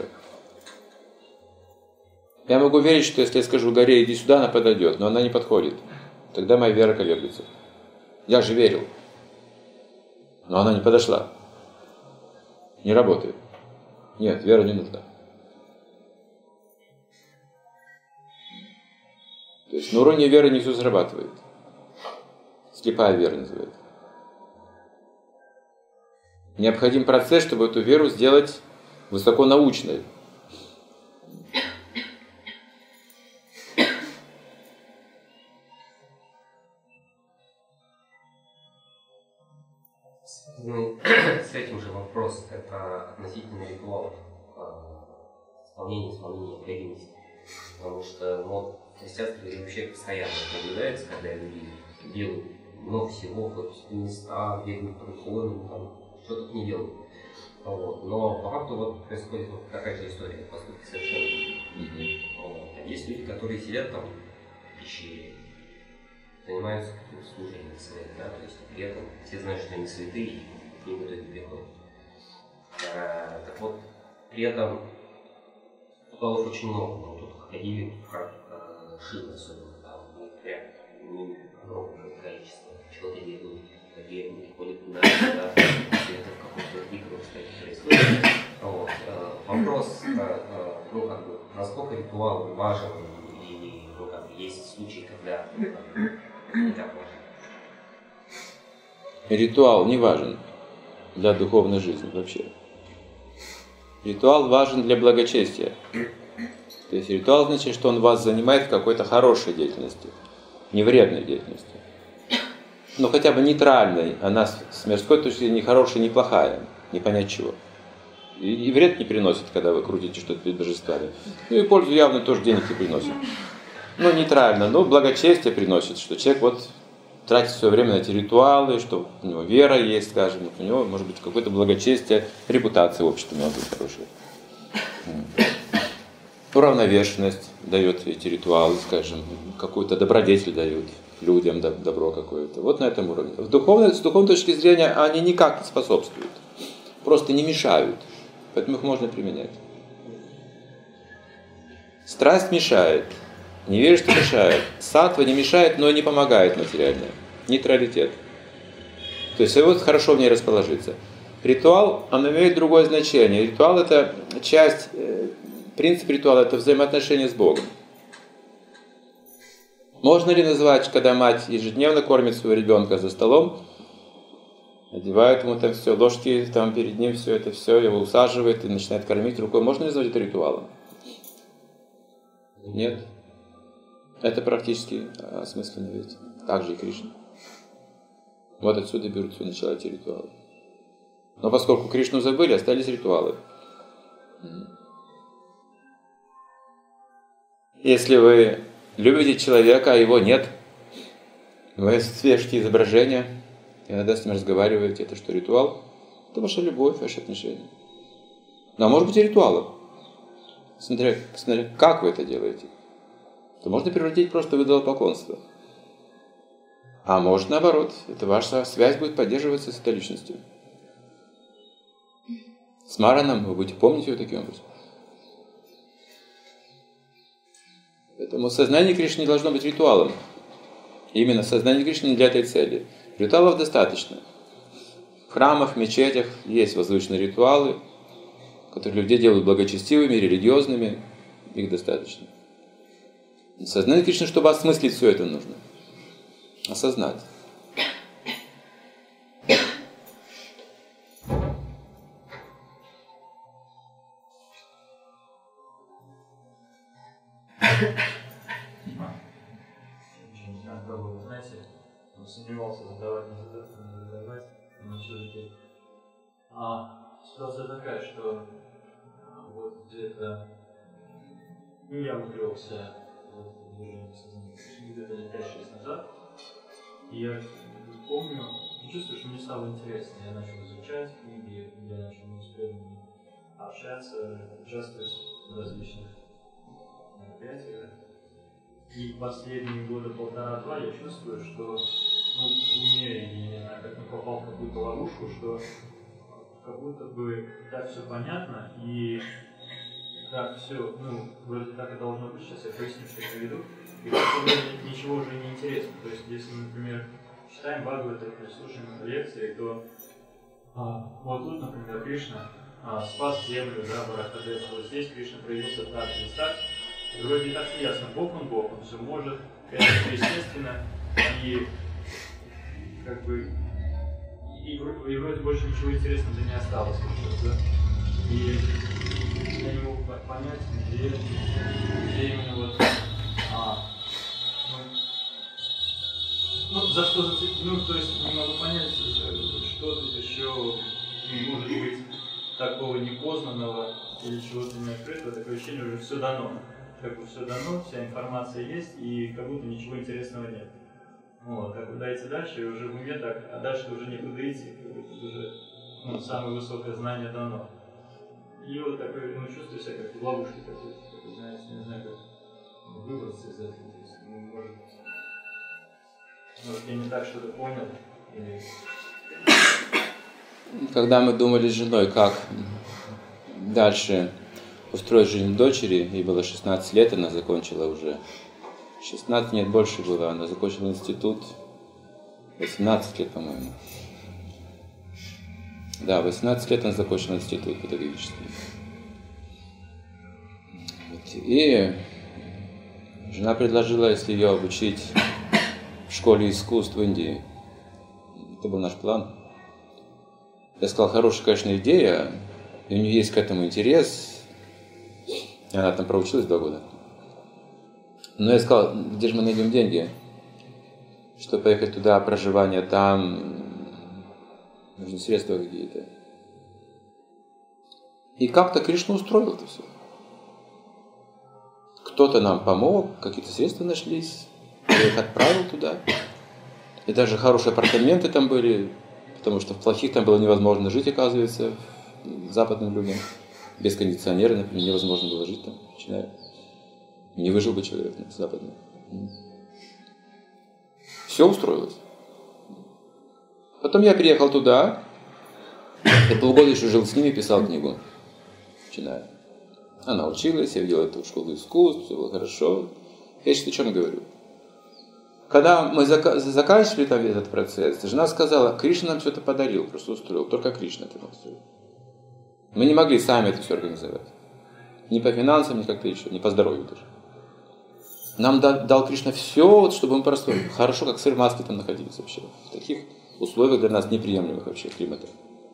Я могу верить, что если я скажу горе, иди сюда, она подойдет, но она не подходит. Тогда моя вера колеблется. Я же верил. Но она не подошла. Не работает. Нет, вера не нужна. То есть на уровне веры не все срабатывает. Слепая вера называется. Необходим процесс, чтобы эту веру сделать высоконаучной. связанный с этим же вопрос, это относительно ритуалов, исполнения, исполнения, преданности. Потому что ну, в христианстве вообще постоянно наблюдается, когда люди делают много всего, хоть места, бегают по иконам, там, что-то не делают. Вот. Но по факту вот происходит вот такая же история, по сути, совершенно. Mm-hmm. Вот. А есть люди, которые сидят там в пещере, занимаются каким-то служением своим, да, то есть при этом все знают, что они святые, и к ним в итоге приходят. А, так вот, при этом ритуалов очень много, но тут ходили как э, Шива особенно, там не прям не огромное количество. Человек бегают по деревне, ходят туда-сюда, это в каком-то диком, кстати, происходит. Вот. Э, вопрос, э, э, ну, как бы, насколько ритуал важен, и ну, как бы, есть случаи, когда э, не так важен. Ритуал не важен для духовной жизни вообще. Ритуал важен для благочестия. То есть ритуал значит, что он вас занимает в какой-то хорошей деятельности, не вредной деятельности. Но хотя бы нейтральной, она с мирской точки зрения не хорошая, не плохая, не понять чего. И, и вред не приносит, когда вы крутите что-то перед божествами. Ну и пользу явно тоже денег не приносит. Ну нейтрально, но благочестие приносит, что человек вот тратит свое время на эти ритуалы, что у него вера есть, скажем, вот у него может быть какое-то благочестие, репутация в обществе может быть хорошая. Уравновешенность дает эти ритуалы, скажем, какую-то добродетель дают людям, добро какое-то. Вот на этом уровне. В духовной, с духовной точки зрения они никак не способствуют, просто не мешают, поэтому их можно применять. Страсть мешает, невежество мешает, саттва не мешает, но и не помогает материально. Нейтралитет. То есть вот хорошо в ней расположиться. Ритуал, он имеет другое значение. Ритуал – это часть, принцип ритуала – это взаимоотношения с Богом. Можно ли назвать, когда мать ежедневно кормит своего ребенка за столом, одевает ему там все, ложки там перед ним, все это все, его усаживает и начинает кормить рукой. Можно ли назвать это ритуалом? Нет. Это практически осмысленно ведь. Так же и Кришна. Вот отсюда берутся начала эти ритуалы. Но поскольку Кришну забыли, остались ритуалы. Если вы любите человека, а его нет, вы свяжете изображение, иногда с ним разговариваете, это что, ритуал? Это ваша любовь, ваши отношения. Но может быть и ритуалом. Смотря, смотря как вы это делаете. То можно превратить просто в идолопоклонство. А может наоборот, это ваша связь будет поддерживаться с этой личностью. С Мараном вы будете помнить ее таким образом. Поэтому сознание Кришны не должно быть ритуалом. Именно сознание Кришны не для этой цели. Ритуалов достаточно. В храмах, в мечетях есть возвышенные ритуалы, которые людей делают благочестивыми, религиозными. Их достаточно. Сознание Кришны, чтобы осмыслить все это, нужно. Осознать. Вы знаете, сомневался, задавать, не задавать, не задавать, но все-таки. А ситуация такая, что вот где-то ну, я увлекся вот, движением сознания где-то лет пять-шесть назад, и я помню, чувствую, что мне стало интересно. Я начал изучать книги, я начал успешно общаться, участвовать в различных мероприятиях. И последние года полтора-два я чувствую, что ну, в уме, я не знаю, как я попал в какую-то ловушку, что как будто бы так все понятно, и так все, ну, вроде так и должно быть, сейчас я поясню, что я веду, и как-то вроде ничего уже не интересно. То есть, если, например, читаем Бхагавата или слушаем лекции, то а, вот тут, например, Кришна а, спас землю, да, Барахадес, вот здесь Кришна проявился так, здесь так. И вроде так все ясно, Бог он Бог, он все может, это все естественно, и как бы и, и вроде больше ничего интересного для меня осталось сейчас, да? И я не могу понять, где, где именно вот а, ну, Ну, за что зацепить? Ну, то есть не могу понять, что тут еще может быть такого непознанного или чего-то неоткрытого, такое ощущение, уже все дано. Как бы все дано, вся информация есть, и как будто ничего интересного нет. Вот, а куда идти дальше, и уже в уме так, а дальше уже некуда идти, как будто уже ну, самое высокое знание дано. И вот такое, ну, чувствую себя как в ловушке какой-то, такой, знаете, не знаю, как выбраться из этого. То есть, ну, может, может, я не так что-то понял, или... Когда мы думали с женой, как дальше устроить жизнь дочери, ей было шестнадцать лет, она закончила уже, шестнадцать, нет, больше было, она закончила институт, восемнадцать лет, по-моему. Да, восемнадцать лет она закончила институт педагогический. И жена предложила, если ее обучить в школе искусств в Индии. Это был наш план. Я сказал, хорошая, конечно, идея, и у нее есть к этому интерес. И она там проучилась два года. Но я сказал, где же мы найдем деньги, чтобы поехать туда, проживание там, нужны средства какие-то. И как-то Кришна устроил это все. Кто-то нам помог, какие-то средства нашлись, я их отправил туда. И даже хорошие апартаменты там были, потому что в плохих там было невозможно жить, оказывается, западным людям. Без кондиционера, например, невозможно было жить там, начиная. Не выжил бы человек западный. Все устроилось. Потом я приехал туда, и полгода еще жил с ними, писал книгу, начиная. Она училась, я видел эту школу искусств, все было хорошо. Я сейчас о чем говорю. Когда мы зака- заканчивали там этот процесс, жена сказала, Кришна нам что-то подарил, просто устроил, только Кришна это устроил. Мы не могли сами это все организовать. Ни по финансам, ни как-то еще, ни по здоровью даже. Нам да- дал Кришна все, вот, чтобы мы просто хорошо, как сыр в масле там находились вообще. В таких условиях для нас неприемлемых вообще климата.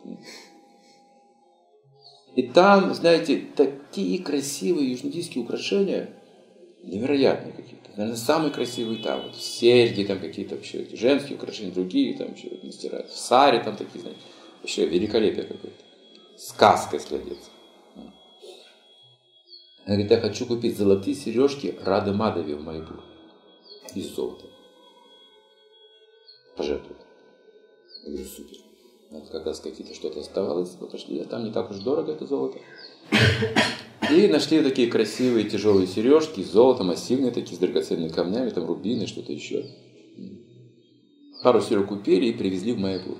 И там, знаете, такие красивые южноиндийские украшения, невероятные какие-то. Наверное, самые красивые там. Вот серьги там какие-то вообще, женские украшения, другие там еще вот, мастера. В саре там такие, знаете, вообще великолепие какое-то. Сказка, если одеться. Она говорит, я хочу купить золотые сережки Рады Мадови в Майбур. Из золота. Пожертвуют. Я говорю, супер. Вот как раз какие-то что-то оставалось, мы пошли, а там не так уж дорого это золото. И нашли такие красивые тяжелые сережки из золота, массивные такие, с драгоценными камнями, там рубины, что-то еще. Пару серег купили и привезли в Майбур.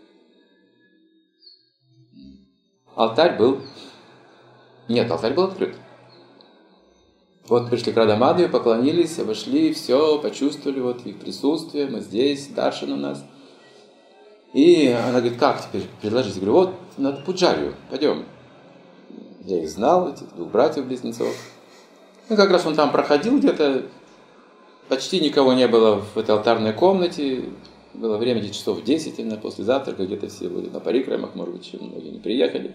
Алтарь был... Нет, алтарь был открыт. Вот пришли к Радамадеве, поклонились, обошли, все, почувствовали вот их присутствие, мы здесь, даршан у нас. И она говорит, как теперь предложить? Я говорю, вот, надо пуджарию, пойдем. Я их знал, этих двух братьев-близнецов. Ну, как раз он там проходил где-то, почти никого не было в этой алтарной комнате. Было время где-то часов десять, именно после завтрака, где-то все были на парикрамах, может быть, еще многие не приехали.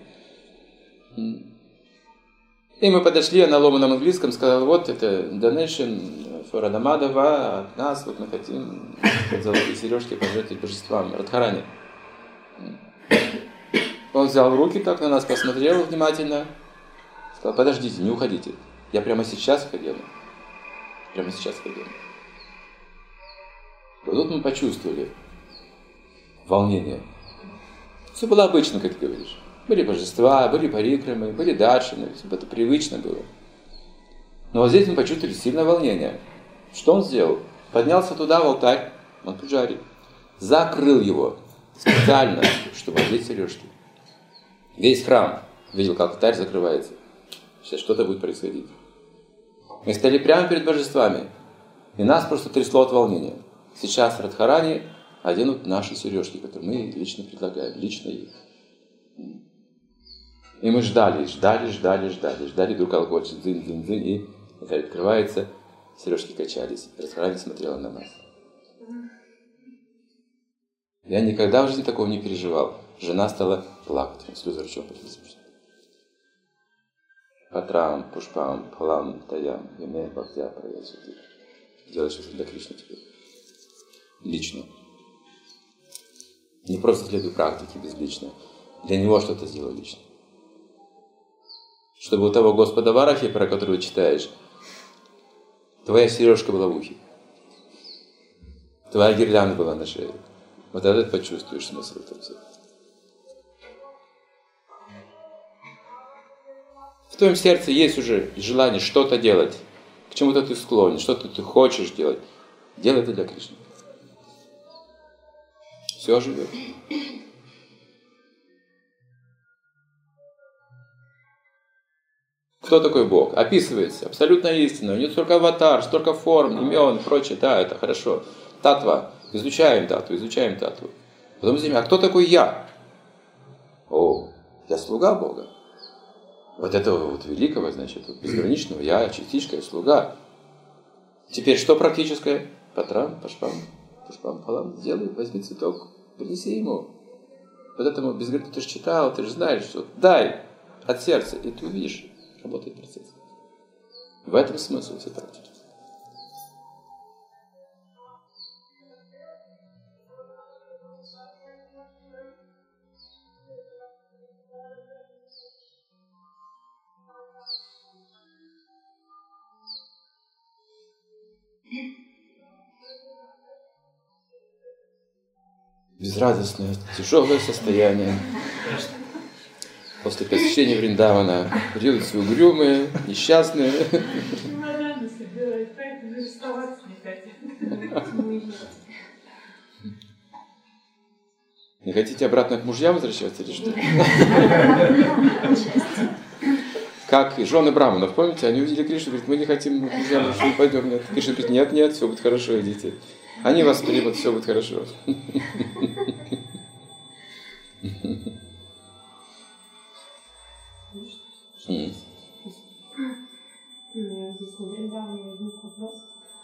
И мы подошли, я на ломаном английском сказал, вот это donation for Радамадова от нас, вот мы хотим золотые сережки пожертвовать божествам Радхарани. Он взял в руки так, на нас посмотрел внимательно, сказал, подождите, не уходите, я прямо сейчас ходил, прямо сейчас ходил. Вот тут мы почувствовали волнение. Все было обычно, как ты говоришь. Были божества, были парикрамы, были даршины, все это привычно было. Но вот здесь мы почувствовали сильное волнение. Что он сделал? Поднялся туда, в алтарь, он пуджари, закрыл его специально, чтобы одеть сережки. Весь храм видел, как алтарь закрывается. Сейчас что-то будет происходить. Мы стояли прямо перед божествами, и нас просто трясло от волнения. Сейчас Радхарани оденут наши сережки, которые мы лично предлагаем, лично их. И мы ждали, ждали, ждали, ждали, ждали, вдруг алкоголь, дзынь, дзынь, дзынь, и алтарь открывается, сережки качались, Радхарани смотрела на нас. Я никогда в жизни такого не переживал. Жена стала плакать, слезы ручьем полились. Патрам, пушпам, палам, таям, яме, бхактя, проясути. Делай что-то для Кришны теперь. лично. Не просто следуй практике безлично. Для него что-то сделай лично. Чтобы у того Господа Варахи, про которого читаешь, твоя сережка была в ухе. Твоя гирлянда была на шее. Вот этот почувствуешь смысл этого всего. В твоем сердце есть уже желание что-то делать. К чему-то ты склонен, что-то ты хочешь делать. Делай это для Кришны. Все живет. Кто такой Бог? Описывается. Абсолютная истина. У него столько аватар, столько форм, имен и прочее. Да, это хорошо. Татва. Изучаем татву, изучаем татву. Потом изучаем, а кто такой я? О, я слуга Бога. Вот этого вот великого, значит, вот безграничного я, частичка и слуга. Теперь что практическое? Патрам, пашпам, пашпам, палам, сделай, возьми цветок, принеси ему. Вот этому безграничному, ты же читал, ты же знаешь, что дай от сердца, и ты увидишь, работает процесс. В этом смысл всей практики. Безрадостное, тяжелое состояние. После посещения Вриндавана придутся угрюмые, несчастные. Не хотите обратно к мужьям возвращаться или что? Как и жены браманов, помните, они увидели Кришну, говорят, мы не хотим к мужьям, мы не пойдем. Нет. Кришна говорит, нет, нет, все будет хорошо, идите. Они вас примут, все будет хорошо. Здесь недавно возник вопрос,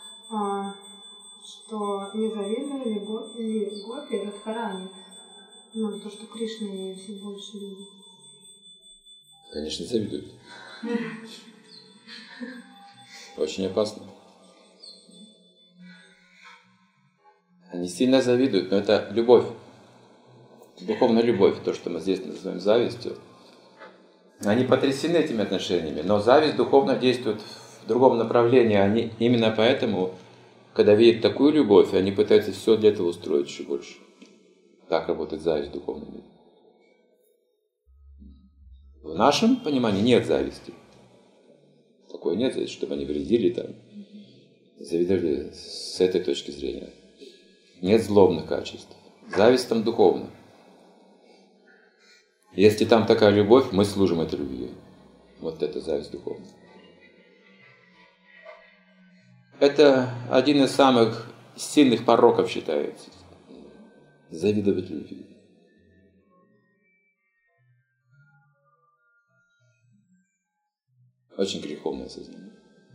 что не завидовали ли Гопи Радхарани, ну, то, что Кришна ей все больше любит? Конечно, завидуют. Очень опасно. Они сильно завидуют, но это любовь. Духовная любовь, то, что мы здесь называем завистью. Они потрясены этими отношениями, но зависть духовно действует в другом направлении. Они именно поэтому, когда видят такую любовь, они пытаются все для этого устроить еще больше. Так работает зависть в духовном мире. В нашем понимании нет зависти. Такой нет зависти, чтобы они вредили там, завидовали с этой точки зрения. Нет злобных качеств. Зависть там духовна. Если там такая любовь, мы служим этой любви. Вот это зависть духовная. Это один из самых сильных пороков считается. Завидовать любви. Очень греховное сознание.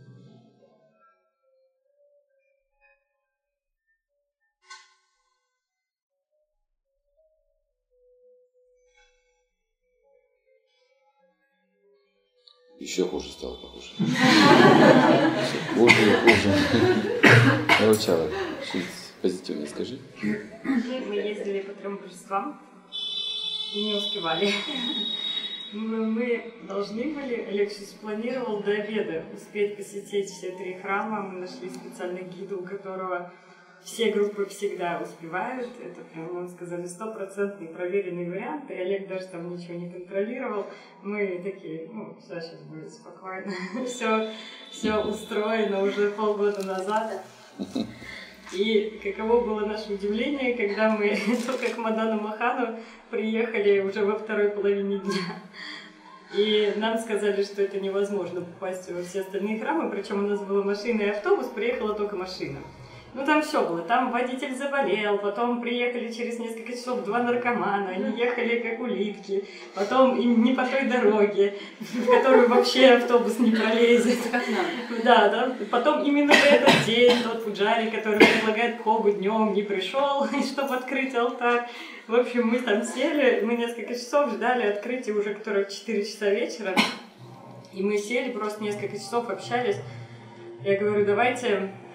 Еще хуже стало, похоже. Хуже и хуже. Научала. Позитивно скажи. Мы ездили по трем божествам и не успевали. Мы должны были, Алексей спланировал до обеда успеть посетить все три храма. Мы нашли специального гида, у которого все группы всегда успевают. Это прям, он сказали, стопроцентный проверенный вариант. И Олег даже там ничего не контролировал. Мы такие, ну, все, сейчас будет спокойно. все, все устроено уже полгода назад. И каково было наше удивление, когда мы только к Мадану Махану приехали уже во второй половине дня. И нам сказали, что это невозможно попасть во все остальные храмы, причем у нас была машина и автобус, приехала только машина. Ну там все было, там водитель заболел, потом приехали через несколько часов два наркомана, они ехали как улитки, потом им не по той дороге, в которую вообще автобус не пролезет. Да, да. Потом именно в этот день тот пуджари, который предлагает пхогу днем, не пришел, чтобы открыть алтарь. В общем, мы там сели, мы несколько часов ждали открытия уже, которое в четыре часа вечера, и мы сели, просто несколько часов общались. Я говорю, давайте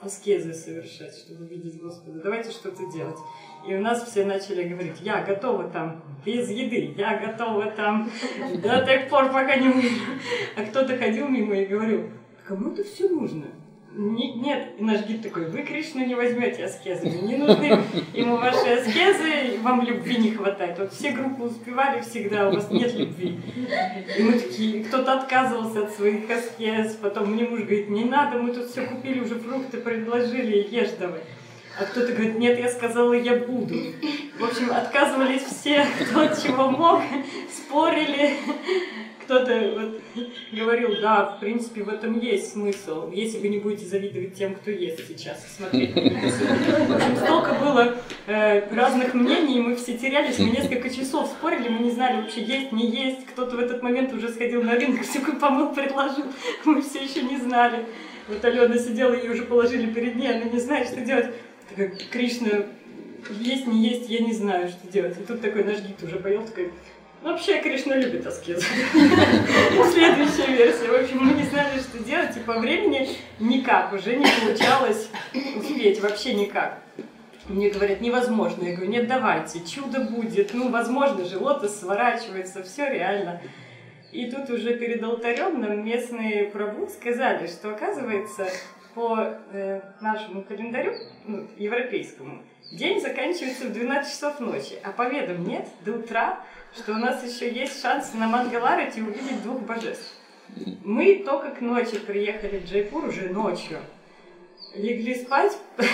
аскезы совершать, чтобы видеть Господа. Давайте что-то делать. И у нас все начали говорить, я готова там без еды, я готова там до тех пор, пока не умру. А кто-то ходил мимо и говорил, кому это все нужно? Нет, и наш гид такой, вы Кришну не возьмете аскезами, не нужны ему ваши аскезы, вам любви не хватает. Вот все группы успевали всегда, у вас нет любви. И мы такие, кто-то отказывался от своих аскез, потом мне муж говорит, не надо, мы тут все купили, уже фрукты предложили, ешь давай. А кто-то говорит, нет, я сказала, я буду. В общем, отказывались все, кто от чего мог, спорили. Кто-то вот говорил, да, в принципе, в этом есть смысл, если вы не будете завидовать тем, кто ест сейчас, смотреть. В общем, столько было э, разных мнений, мы все терялись, мы несколько часов спорили, мы не знали вообще, есть, не есть. Кто-то в этот момент уже сходил на рынок, всякую помыл предложил, мы все еще не знали. Вот Алена сидела, ее уже положили перед ней, она не знает, что делать. Такая, Кришна, есть, не есть, я не знаю, что делать. И тут такой наш гид уже поел, такой... Вообще, Кришна любит аскезу. Следующая версия. В общем, мы не знали, что делать, и по времени никак уже не получалось успеть, вообще никак. Мне говорят, невозможно. Я говорю, нет, давайте, чудо будет. Ну, возможно же, лотос сворачивается, все реально. И тут уже перед алтарем нам местные прабху сказали, что, оказывается, по э, нашему календарю, ну, европейскому, день заканчивается в двенадцать часов ночи, а по ведам нет, до утра, что у нас еще есть шанс на Мангаларати увидеть двух божеств. Мы только к ночи приехали в Джайпур, уже ночью. Легли спать.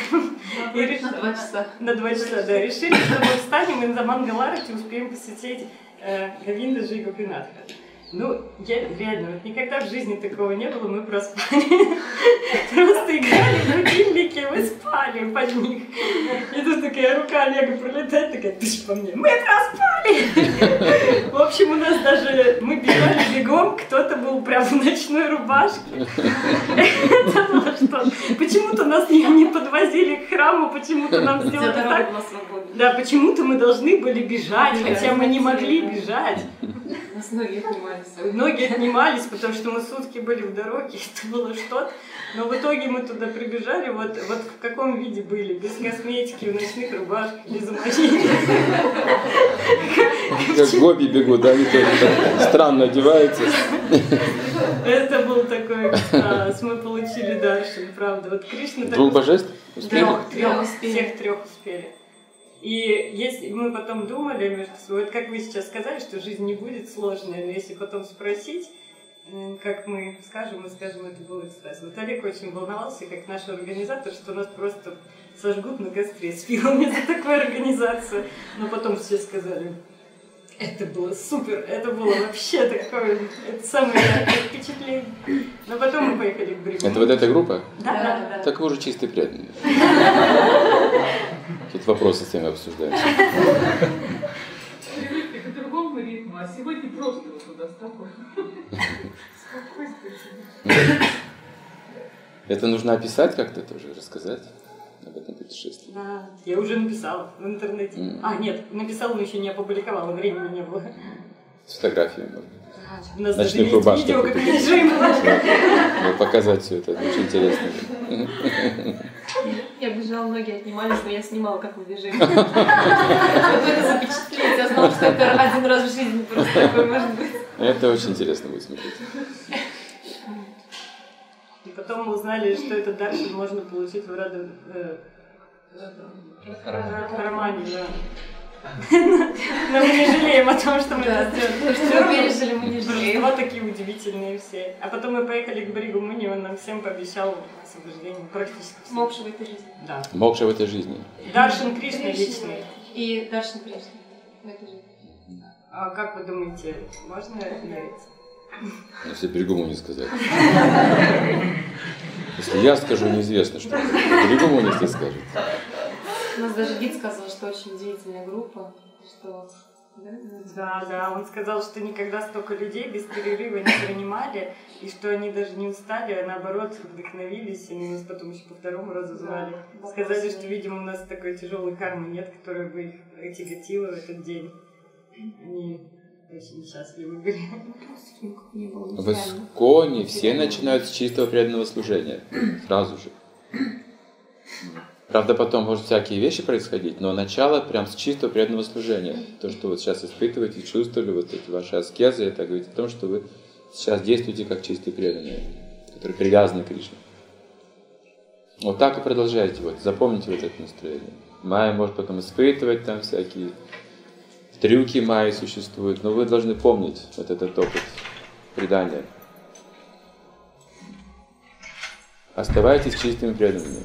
На два часа. На два часа, да. Решили, что мы встанем и за Мангаларати успеем посетить Говиндаджи и Гопинатха. Ну, я реально, вот никогда в жизни такого не было, мы проспали. Просто играли в будильники, мы спали под них. И тут такая рука Олега пролетает, такая, ты ж по мне, мы проспали! В общем, у нас даже, мы бежали бегом, кто-то был прям в ночной рубашке. Это было что? Почему-то нас не, не подвозили к храму, почему-то нам сделали так. Да, почему-то мы должны были бежать, хотя мы не могли бежать. Нас ноги отнимались. Ноги отнимались, потому что мы сутки были в дороге, это было что-то. Но в итоге мы туда прибежали, вот, вот в каком виде были, без косметики, в ночных рубашках, без уморения. Как гопи бегут, да, они тоже странно одеваются. Это был такой экстаз, мы получили даршан, правда. Вот Кришна... Двух божеств? Трех, трех, всех трех успели. И если мы потом думали между собой, вот как вы сейчас сказали, что жизнь не будет сложной, но если потом спросить, как мы скажем, мы скажем, это был экстаз. Вот Олег очень волновался, как наш организатор, что нас просто сожгут на костре с пилами за такую организацию. Но потом все сказали, это было супер, это было вообще такое, это самое яркое впечатление. Но потом мы поехали к Бригу. Это вот эта группа? Да, да, да. Так вы уже чистый преданный. Тут вопросы с теми обсуждаются. Привыкли к другому ритму, а сегодня просто вот туда спокойно. Это нужно описать как-то тоже, рассказать об этом путешествии? Да, я уже написала в интернете. Mm. А, нет, написала, но еще не опубликовала, времени не было. С фотографиями, может быть. У нас даже есть видео, как мы бежим. Ну, показать все это, это очень интересно. Я бежала, ноги отнимались, но я снимала, как мы бежим. Вот это запечатлеть. Я знала, что это один раз в жизни просто такое может быть. Это очень интересно будет смотреть. И потом мы узнали, что этот даршан можно получить в Раду... Романе, да. Но мы не жалеем о том, что мы это сделали. Что мы пережили, мы не жалеем. Вот такие удивительные все. А потом мы поехали к Бригу Муни, он нам всем пообещал освобождение практически всем. Мокша в этой жизни. Да. Мокша в этой жизни. Даршан Кришны вечный. И Даршан Кришны в этой жизни. А как вы думаете, можно верить? Если Бригу Муни сказать. Если я скажу, неизвестно, что Бригу Муни если скажет. У нас даже гид сказал, что очень удивительная группа, что... Да, да, он сказал, что никогда столько людей без перерыва не принимали, и что они даже не устали, а наоборот вдохновились, и нас потом еще по второму разу звали. Сказали, что, видимо, у нас такой тяжелой кармы нет, которая бы их тяготила в этот день. Они очень счастливы были. В Исконе все начинают с чистого преданного служения. Сразу же. Правда, потом может всякие вещи происходить, но начало прям с чистого преданного служения. То, что вы сейчас испытываете, чувствовали, вот эти ваши аскезы, это говорит о том, что вы сейчас действуете как чистые преданные, которые привязаны к Кришне. Вот так и продолжайте, вот, запомните вот это настроение. Майя может потом испытывать, там всякие трюки майи существуют, но вы должны помнить вот этот опыт предания. Оставайтесь чистыми преданными.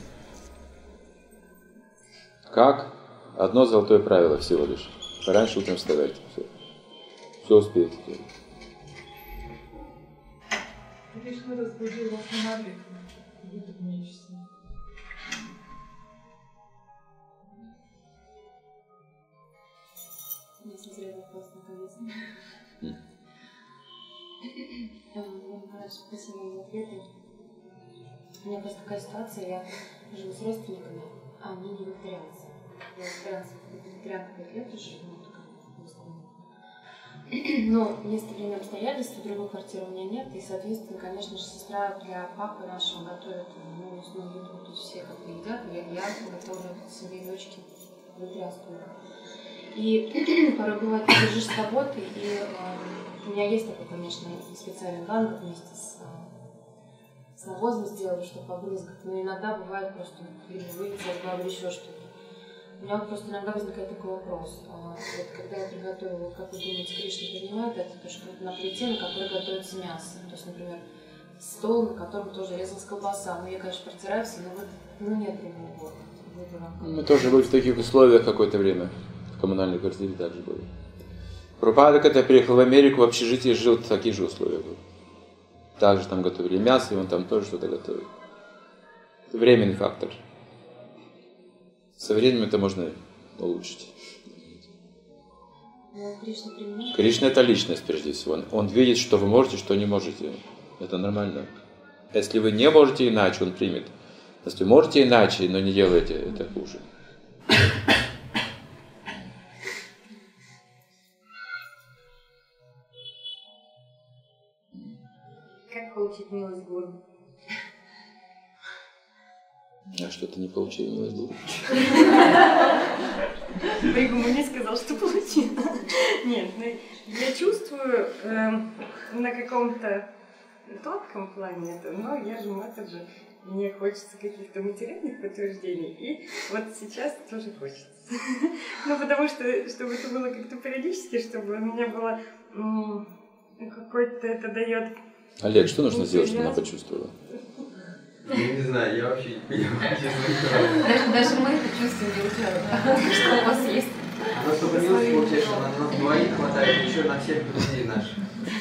Как? Одно золотое правило всего лишь. Пораньше утром вставайте. Все, все успеете делать. Кришна разбудил вас на молитву. Будет мечься. Я смотрела вопрос наконец-то. Спасибо за ответы. У меня просто такая ситуация, я живу с родственниками, а они не вегетарианцы. Я вегетарианка пять лет уже, ну, такая, но нестабильные обстоятельства, другой квартиры у меня нет, и, соответственно, конечно же, сестра для папы нашего готовит, ну, основную еду, то есть все как бы едят, я, я готовлю себе и дочке вегетарианскую. И порой бывает, ты бежишь с работы, и э, у меня есть такой, конечно, специальный ганг вместе с, э, с навозом сделали, чтобы побрызгать, но иногда бывает просто или вылетело с головы еще что-то. У меня вот просто иногда возникает такой вопрос. А, вот когда я приготовила, как вы думаете, Кришна принимает это, то что на плите, на которой готовится мясо. То есть, например, стол, на котором тоже резалась колбаса. Ну, я, конечно, протираю все, но вот, ну, нет другого выбора. Мы тоже были в таких условиях какое-то время. В коммунальной квартире также были. Прабхупада, когда я приехал в Америку, в общежитии жил в таких же условиях. Также там готовили мясо, и он там тоже что-то готовил. Это временный фактор. Со временем это можно улучшить. Кришна принимает? Кришна — это личность, прежде всего. Он, он видит, что вы можете, что не можете. Это нормально. Если вы не можете иначе, он примет. Если вы можете иначе, но не делаете, это хуже. Как получить милость Гуру? А что ты не получил милость Гуру? Пригуму не сказал, что получил. Нет, ну, я чувствую э, на каком-то тонком плане это, но я же мата же, мне хочется каких-то материальных подтверждений, и вот сейчас тоже хочется. Ну, потому что, чтобы это было как-то периодически, чтобы у меня было м- какой-то, это дает... Олег, что нужно сделать, чтобы она почувствовала? Я не знаю, я вообще не понимаю. Даже, даже мы это чувствуем, девчонки, что у вас есть. Она столько милости получает, что на нас двоих хватает, еще на всех друзей наших.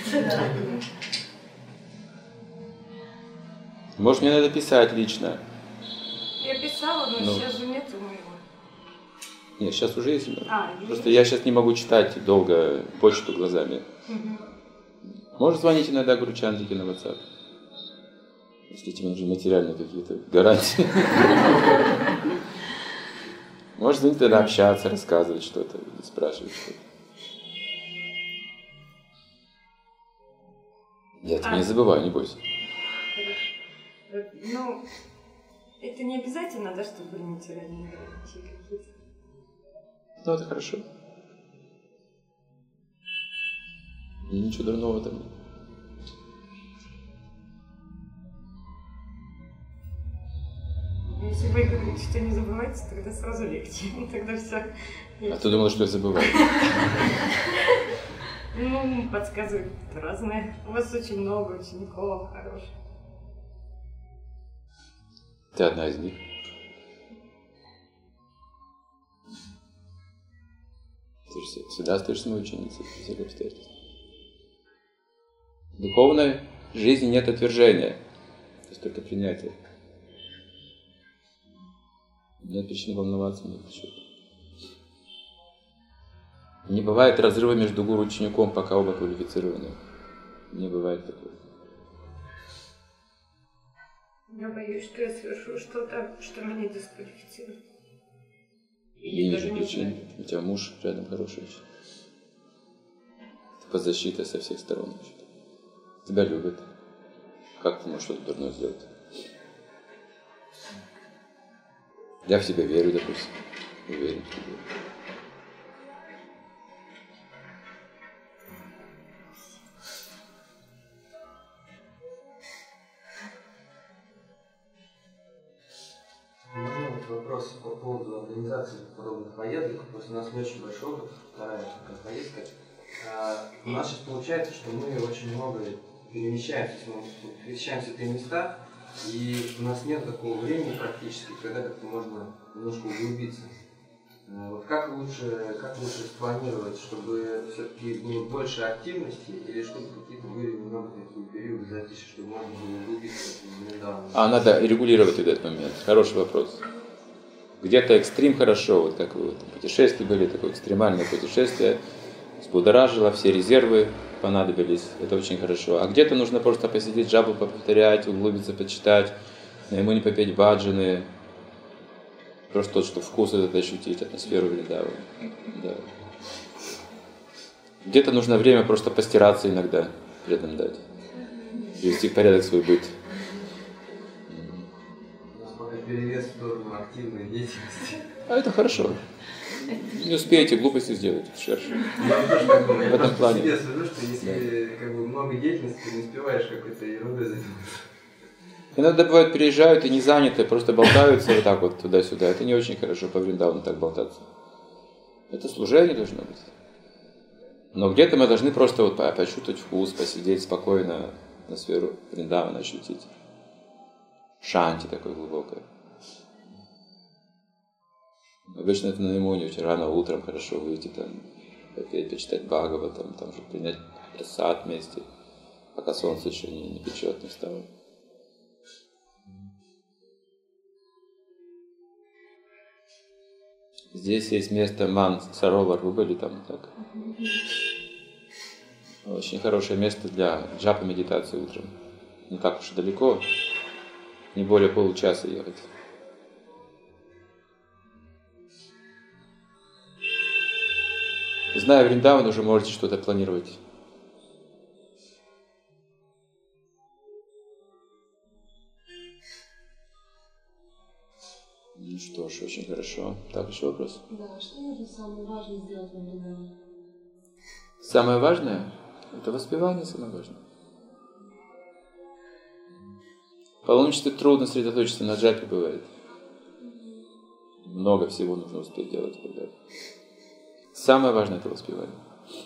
Может, мне надо писать лично? Я писала, но ну. сейчас же нету моего. Нет, сейчас уже есть. А, просто я сейчас не могу читать долго почту глазами. Угу. Может звонить иногда Гуру-чандрике на WhatsApp. Если тебе нужны материальные какие-то гарантии. Может звонить тогда общаться, рассказывать что-то, спрашивать что-то. Я тебя не забываю, не бойся. Ну, это не обязательно, да, чтобы были материальные гарантии какие-то. Ну, это хорошо. И ничего дурного там нет. Если вы говорите, что не забывайте, тогда сразу легче. Тогда все. А ты думала, что я забываю? Ну, подсказывают разные. У вас очень много учеников хороших. Ты одна из них. Ты же всегда остаешься моей ученицей, в всех обстоятельствах. В духовной жизни нет отвержения, то есть только принятие. Нет причин волноваться, нет ничего. Не бывает разрыва между гуру и учеником, пока оба квалифицированы. Не бывает такого. Я боюсь, что я совершу что-то, что меня дисквалифицирует. И не вижу причин. У тебя муж рядом хороший. Ты под защитой со всех сторон. Тебя любят. Как ты можешь что-то дурное сделать? Я в себя верю, допустим. Уверен в себе. Можно вот вопрос по поводу организации подобных поездок. Просто у нас не очень большой опыт, вторая такая поездка. А, у нас сейчас получается, что мы очень много перемещаемся, мы перемещаемся в те места, и у нас нет такого времени практически, когда как-то можно немножко углубиться. А, вот как лучше, как лучше спланировать, чтобы все-таки было больше активности, или чтобы какие-то были немного такие периоды затишья, чтобы можно было углубиться в Вриндаван? А надо регулировать этот момент. Хороший вопрос. Где-то экстрим хорошо, вот как вы в путешествии были, такое экстремальное путешествие, взбудоражило, все резервы понадобились, это очень хорошо. А где-то нужно просто посидеть, джапу повторять, углубиться, почитать, на ему не попеть баджаны, просто тот, что вкус этот ощутить, атмосферу Вриндавана. Да. Где-то нужно время просто постираться иногда, при этом дать, привести в порядок свой быт. Перевес в сторону активной деятельности. А это хорошо. Не успеете глупости сделать шерши. В этом плане. Я скажу, что если да. как бы много деятельности, ты не успеваешь какой-то ерундой заниматься. Иногда бывает переезжают и не заняты, просто болтаются вот так вот туда-сюда. Это не очень хорошо по Вриндавану так болтаться. Это служение должно быть. Но где-то мы должны просто вот почувствовать вкус, посидеть спокойно, атмосферу Вриндавана ощутить. Шанти такое глубокое. Обычно это на иммуне, очень рано утром хорошо выйти, там, попеть, почитать Бхагаватам, там, чтобы принять прасад вместе, пока солнце еще не, не печет, не встало. Здесь есть место Ман Саровар, вы были там, так? Очень хорошее место для джапа медитации утром. Не так уж и далеко, не более получаса ехать. Зная Вриндаван, уже можете что-то планировать. Ну что ж, очень хорошо. Так, еще вопрос? Да, что нужно самое важное сделать в Вриндаване? Самое важное? Это воспевание самое важное. В паломничестве трудно сосредоточиться на джапе бывает. Много всего нужно успеть делать когда-то. Самое важное – это воспевание.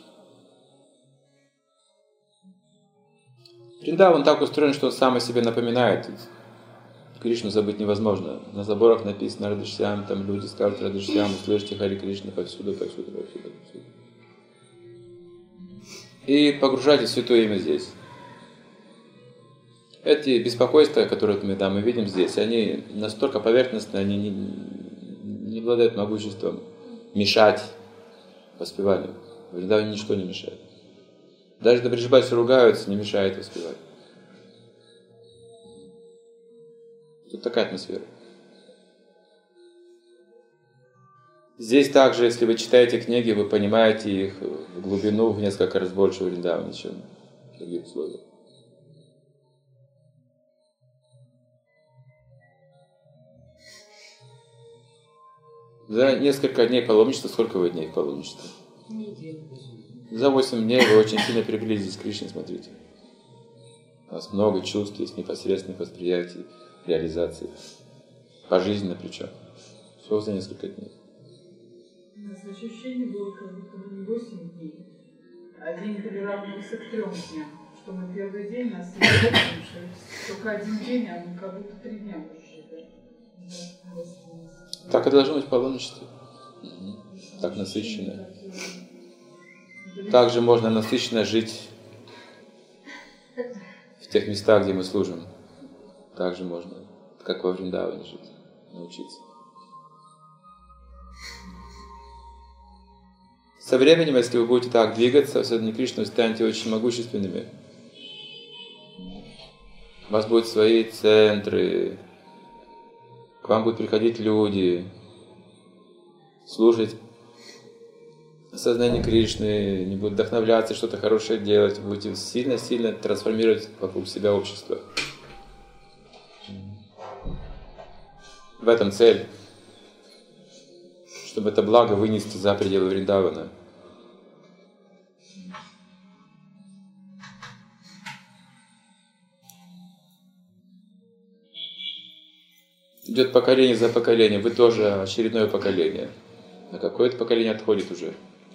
Вриндаван так устроен, что он сам о себе напоминает. Кришну забыть невозможно. На заборах написано Радышьям, там люди скажут Радышьям, услышите Хари Кришна повсюду, повсюду, повсюду, повсюду. И погружайтесь в святое имя здесь. Эти беспокойства, которые мы, да, мы видим здесь, они настолько поверхностные, они не, не обладают могуществом мешать воспеванию. В Вриндаване ничто не мешает. Даже когда бриджбаси ругаются, не мешает воспевать. Тут такая атмосфера. Здесь также, если вы читаете книги, вы понимаете их в глубину в несколько раз больше в Вриндаване, чем в других условиях. За несколько дней паломничества, сколько вы дней в паломничестве? Неделю. За восемь дней вы очень сильно приблизились к Кришне, смотрите. У вас много чувств, есть непосредственных восприятий, реализации. Пожизненно причем. Все за несколько дней. У нас ощущение было, как будто бы не восемь дней, а день приравнивался к трем дням. Что мы первый день нас не помним, что только один день, а мы как будто три дня уже. Да? Так и должно быть в паломничестве. Так насыщенно. Также можно насыщенно жить в тех местах, где мы служим. Также можно, как во Вриндаване, жить, научиться. Со временем, если вы будете так двигаться, в сознании Кришны, вы станете очень могущественными. У вас будут свои центры, к вам будут приходить люди, слушать сознание Кришны, не будут вдохновляться, что-то хорошее делать, вы будете сильно-сильно трансформировать вокруг себя общество. В этом цель. чтобы это благо вынести за пределы Вриндавана. Идет поколение за поколением, вы тоже очередное поколение. А какое-то поколение отходит уже.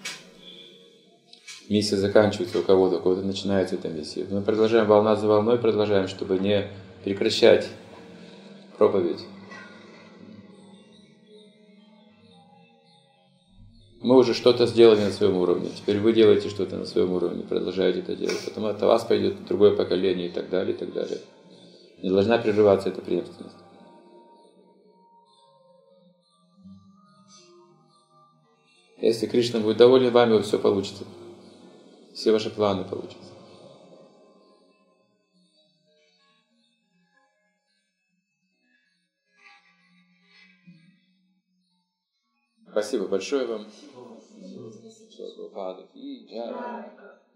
Миссия заканчивается у кого-то, у кого-то начинается эта миссия. Мы продолжаем волна за волной, продолжаем, чтобы не прекращать проповедь. Мы уже что-то сделали на своем уровне, теперь вы делаете что-то на своем уровне, продолжаете это делать. Потом от вас пойдет другое поколение и так далее, и так далее. Не должна прерываться эта преемственность. Если Кришна будет доволен вами, все получится. Все ваши планы получатся. Спасибо большое вам.